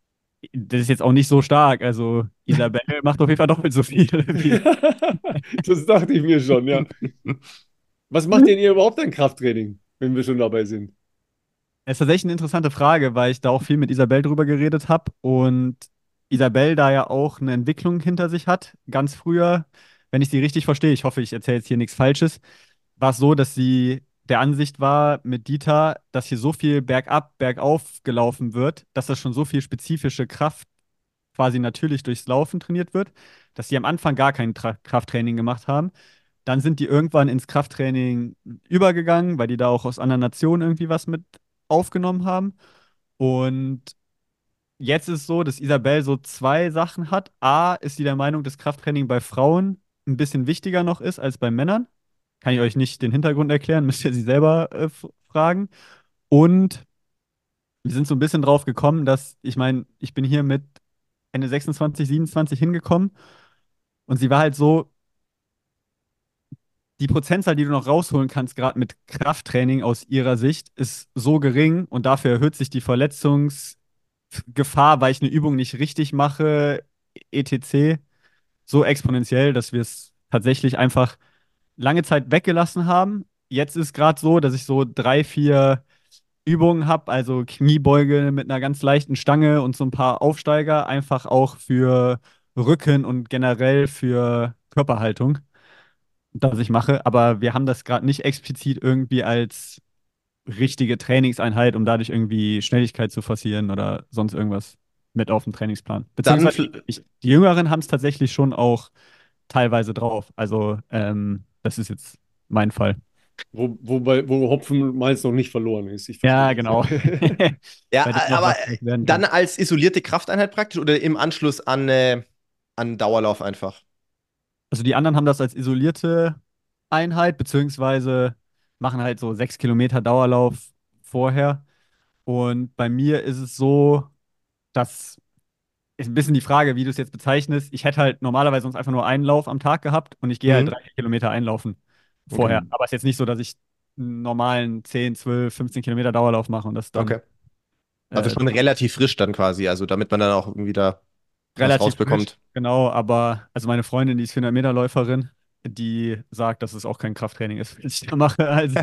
das ist jetzt auch nicht so stark. Also Isabel macht auf jeden Fall doppelt so viel. Wie Das dachte ich mir schon, ja. Was macht denn ihr überhaupt ein Krafttraining, wenn wir schon dabei sind? Es ist tatsächlich eine interessante Frage, weil ich da auch viel mit Isabel drüber geredet habe und Isabel da ja auch eine Entwicklung hinter sich hat. Ganz früher, wenn ich sie richtig verstehe, ich hoffe, ich erzähle jetzt hier nichts Falsches, war es so, dass sie der Ansicht war mit Dieter, dass hier so viel bergab, bergauf gelaufen wird, dass das schon so viel spezifische Kraft quasi natürlich durchs Laufen trainiert wird, dass sie am Anfang gar kein Tra Krafttraining gemacht haben. Dann sind die irgendwann ins Krafttraining übergegangen, weil die da auch aus anderen Nationen irgendwie was mit aufgenommen haben. Und jetzt ist es so, dass Isabel so zwei Sachen hat. A, ist sie der Meinung, dass Krafttraining bei Frauen ein bisschen wichtiger noch ist als bei Männern. Kann ich euch nicht den Hintergrund erklären, müsst ihr sie selber äh, f- fragen. Und wir sind so ein bisschen drauf gekommen, dass, ich meine, ich bin hier mit Ende sechsundzwanzig, siebenundzwanzig hingekommen und sie war halt so, die Prozentzahl, die du noch rausholen kannst, gerade mit Krafttraining aus ihrer Sicht, ist so gering und dafür erhöht sich die Verletzungsgefahr, weil ich eine Übung nicht richtig mache, et cetera, so exponentiell, dass wir es tatsächlich einfach lange Zeit weggelassen haben. Jetzt ist gerade so, dass ich so drei, vier Übungen habe, also Kniebeuge mit einer ganz leichten Stange und so ein paar Aufsteiger, einfach auch für Rücken und generell für Körperhaltung, das ich mache. Aber wir haben das gerade nicht explizit irgendwie als richtige Trainingseinheit, um dadurch irgendwie Schnelligkeit zu forcieren oder sonst irgendwas mit auf dem Trainingsplan. Dann, Beziehungsweise ich, die Jüngeren haben es tatsächlich schon auch teilweise drauf. Also ähm, das ist jetzt mein Fall. Wo, wobei, wo Hopfen meist noch nicht verloren ist. Ich Ja, verstehe das. genau. ja, Bei dem noch aber was draus werden dann kann. als isolierte Krafteinheit praktisch oder im Anschluss an, äh, an Dauerlauf einfach. Also die anderen haben das als isolierte Einheit, beziehungsweise machen halt so sechs Kilometer Dauerlauf vorher. Und bei mir ist es so, dass ist ein bisschen die Frage, wie du es jetzt bezeichnest. Ich hätte halt normalerweise sonst einfach nur einen Lauf am Tag gehabt und ich gehe halt Mhm. drei vier Kilometer einlaufen Okay. vorher. Aber es ist jetzt nicht so, dass ich einen normalen zehn, zwölf, fünfzehn Kilometer Dauerlauf mache und das dann Okay. Also äh, schon relativ frisch dann quasi, also damit man dann auch irgendwie da was relativ frisch. rausbekommt. Genau, aber also meine Freundin, die ist vierhundert Meter Läuferin, die sagt, dass es auch kein Krafttraining ist, was ich da mache. Also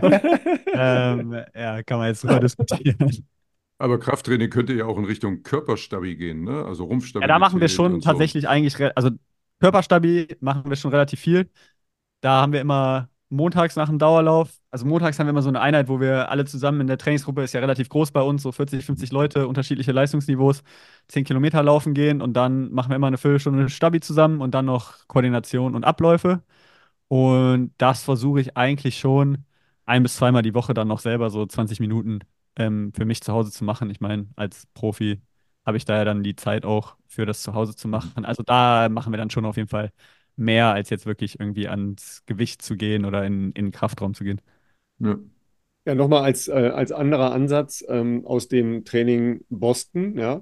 ähm, ja, kann man jetzt drüber diskutieren. Aber Krafttraining könnte ja auch in Richtung Körperstabi gehen, ne? Also Ja, da machen wir Rumpfstabilität schon und so. tatsächlich eigentlich, re- also Körperstabi machen wir schon relativ viel. Da haben wir immer montags nach dem Dauerlauf, also montags haben wir immer so eine Einheit, wo wir alle zusammen in der Trainingsgruppe, ist ja relativ groß bei uns, so vierzig, fünfzig Leute, unterschiedliche Leistungsniveaus, zehn Kilometer laufen gehen und dann machen wir immer eine Viertelstunde Stabi zusammen und dann noch Koordination und Abläufe. Und das versuche ich eigentlich schon ein bis zweimal die Woche dann noch selber so zwanzig Minuten ähm, für mich zu Hause zu machen. Ich meine, als Profi habe ich da ja dann die Zeit auch für das zu Hause zu machen. Also da machen wir dann schon auf jeden Fall mehr, als jetzt wirklich irgendwie ans Gewicht zu gehen oder in, in den Kraftraum zu gehen. Ja. Ja, nochmal als, äh, als anderer Ansatz ähm, aus dem Training Boston, ja.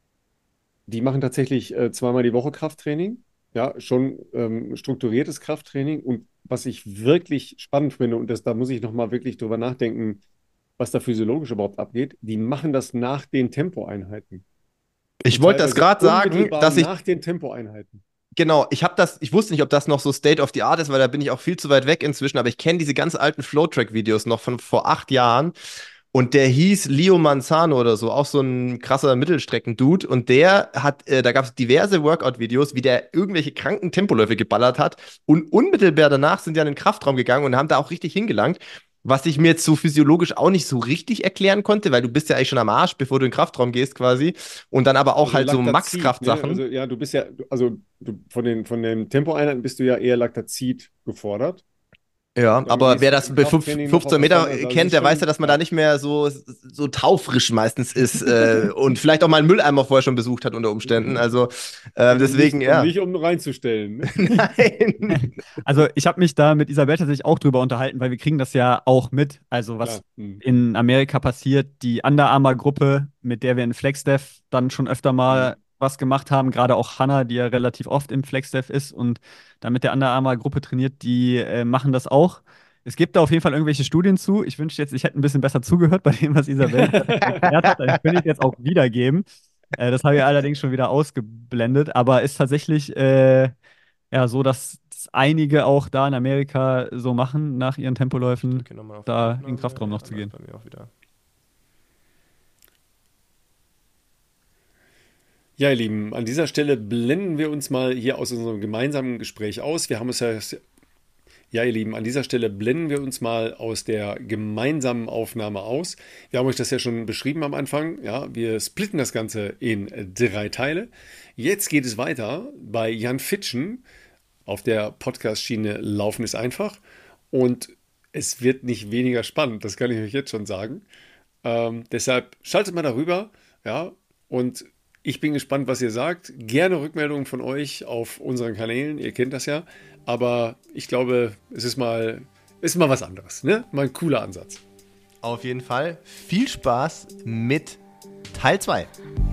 Die machen tatsächlich äh, zweimal die Woche Krafttraining. Ja, schon ähm, strukturiertes Krafttraining. Und was ich wirklich spannend finde, und das, da muss ich nochmal wirklich drüber nachdenken, was da physiologisch überhaupt abgeht, die machen das nach den Tempoeinheiten. Ich Und wollte das teilweise gerade sagen, unmittelbar dass ich, nach den Tempoeinheiten. genau, ich habe das, ich wusste nicht, ob das noch so State of the Art ist, weil da bin ich auch viel zu weit weg inzwischen, aber ich kenne diese ganz alten Flowtrack-Videos noch von vor acht Jahren. Und der hieß Leo Manzano oder so, auch so ein krasser Mittelstrecken-Dude. Und der hat, äh, da gab es diverse Workout-Videos, wie der irgendwelche kranken Tempoläufe geballert hat. Und unmittelbar danach sind die an den Kraftraum gegangen und haben da auch richtig hingelangt. Was ich mir jetzt so physiologisch auch nicht so richtig erklären konnte, weil du bist ja eigentlich schon am Arsch, bevor du in den Kraftraum gehst quasi. Und dann aber auch Also halt so Laktazid, ne? Max-Kraft-Sachen. Also ja, du bist ja, du- also du, von den, von den Tempoeinheiten bist du ja eher Laktazid gefordert. Ja, Dann aber wer gehst du das im bei fünf- Krafttraining noch auf fünfzehn was Meter anderes. Also es kennt, ist der weiß ja, schon, dass man ja. da nicht mehr so, so taufrisch meistens ist äh, und vielleicht auch mal einen Mülleimer vorher schon besucht hat unter Umständen. Also äh, Und deswegen, nicht, und ja. nicht um reinzustellen. Ne? Nein. Also ich habe mich da mit Isabel tatsächlich auch drüber unterhalten, weil wir kriegen das ja auch mit. Also was Klar. Hm. in Amerika passiert, die Under Armour-Gruppe, mit der wir in FlexDev dann schon öfter mal Hm. was gemacht haben, gerade auch Hannah, die ja relativ oft im FlexDev ist und da mit der Under Armour-Gruppe trainiert, die äh, machen das auch. Es gibt da auf jeden Fall irgendwelche Studien zu. Ich wünschte jetzt, ich hätte ein bisschen besser zugehört bei dem, was Isabel erklärt hat. Dann könnte ich jetzt auch wiedergeben. Äh, das habe ich allerdings schon wieder ausgeblendet, aber ist tatsächlich äh, ja so, dass das einige auch da in Amerika so machen, nach ihren Tempoläufen Drücke nochmal auf da in Aufnahme. den Kraftraum noch Ja, zu gehen. läuft bei mir auch wieder. Ja, ihr Lieben, an dieser Stelle blenden wir uns mal hier aus unserem gemeinsamen Gespräch aus. Wir haben uns ja, ja, ihr Lieben, an dieser Stelle blenden wir uns mal aus der gemeinsamen Aufnahme aus. Wir haben euch das ja schon beschrieben am Anfang. Ja, wir splitten das Ganze in drei Teile. Jetzt geht es weiter bei Jan Fitschen auf der Podcast-Schiene Laufen ist einfach. Und es wird nicht weniger spannend, das kann ich euch jetzt schon sagen. Ähm, deshalb schaltet mal darüber, ja, und ich bin gespannt, was ihr sagt. Gerne Rückmeldungen von euch auf unseren Kanälen, ihr kennt das ja. Aber ich glaube, es ist mal, ist mal was anderes, ne? Mal ein cooler Ansatz. Auf jeden Fall viel Spaß mit Teil zwei.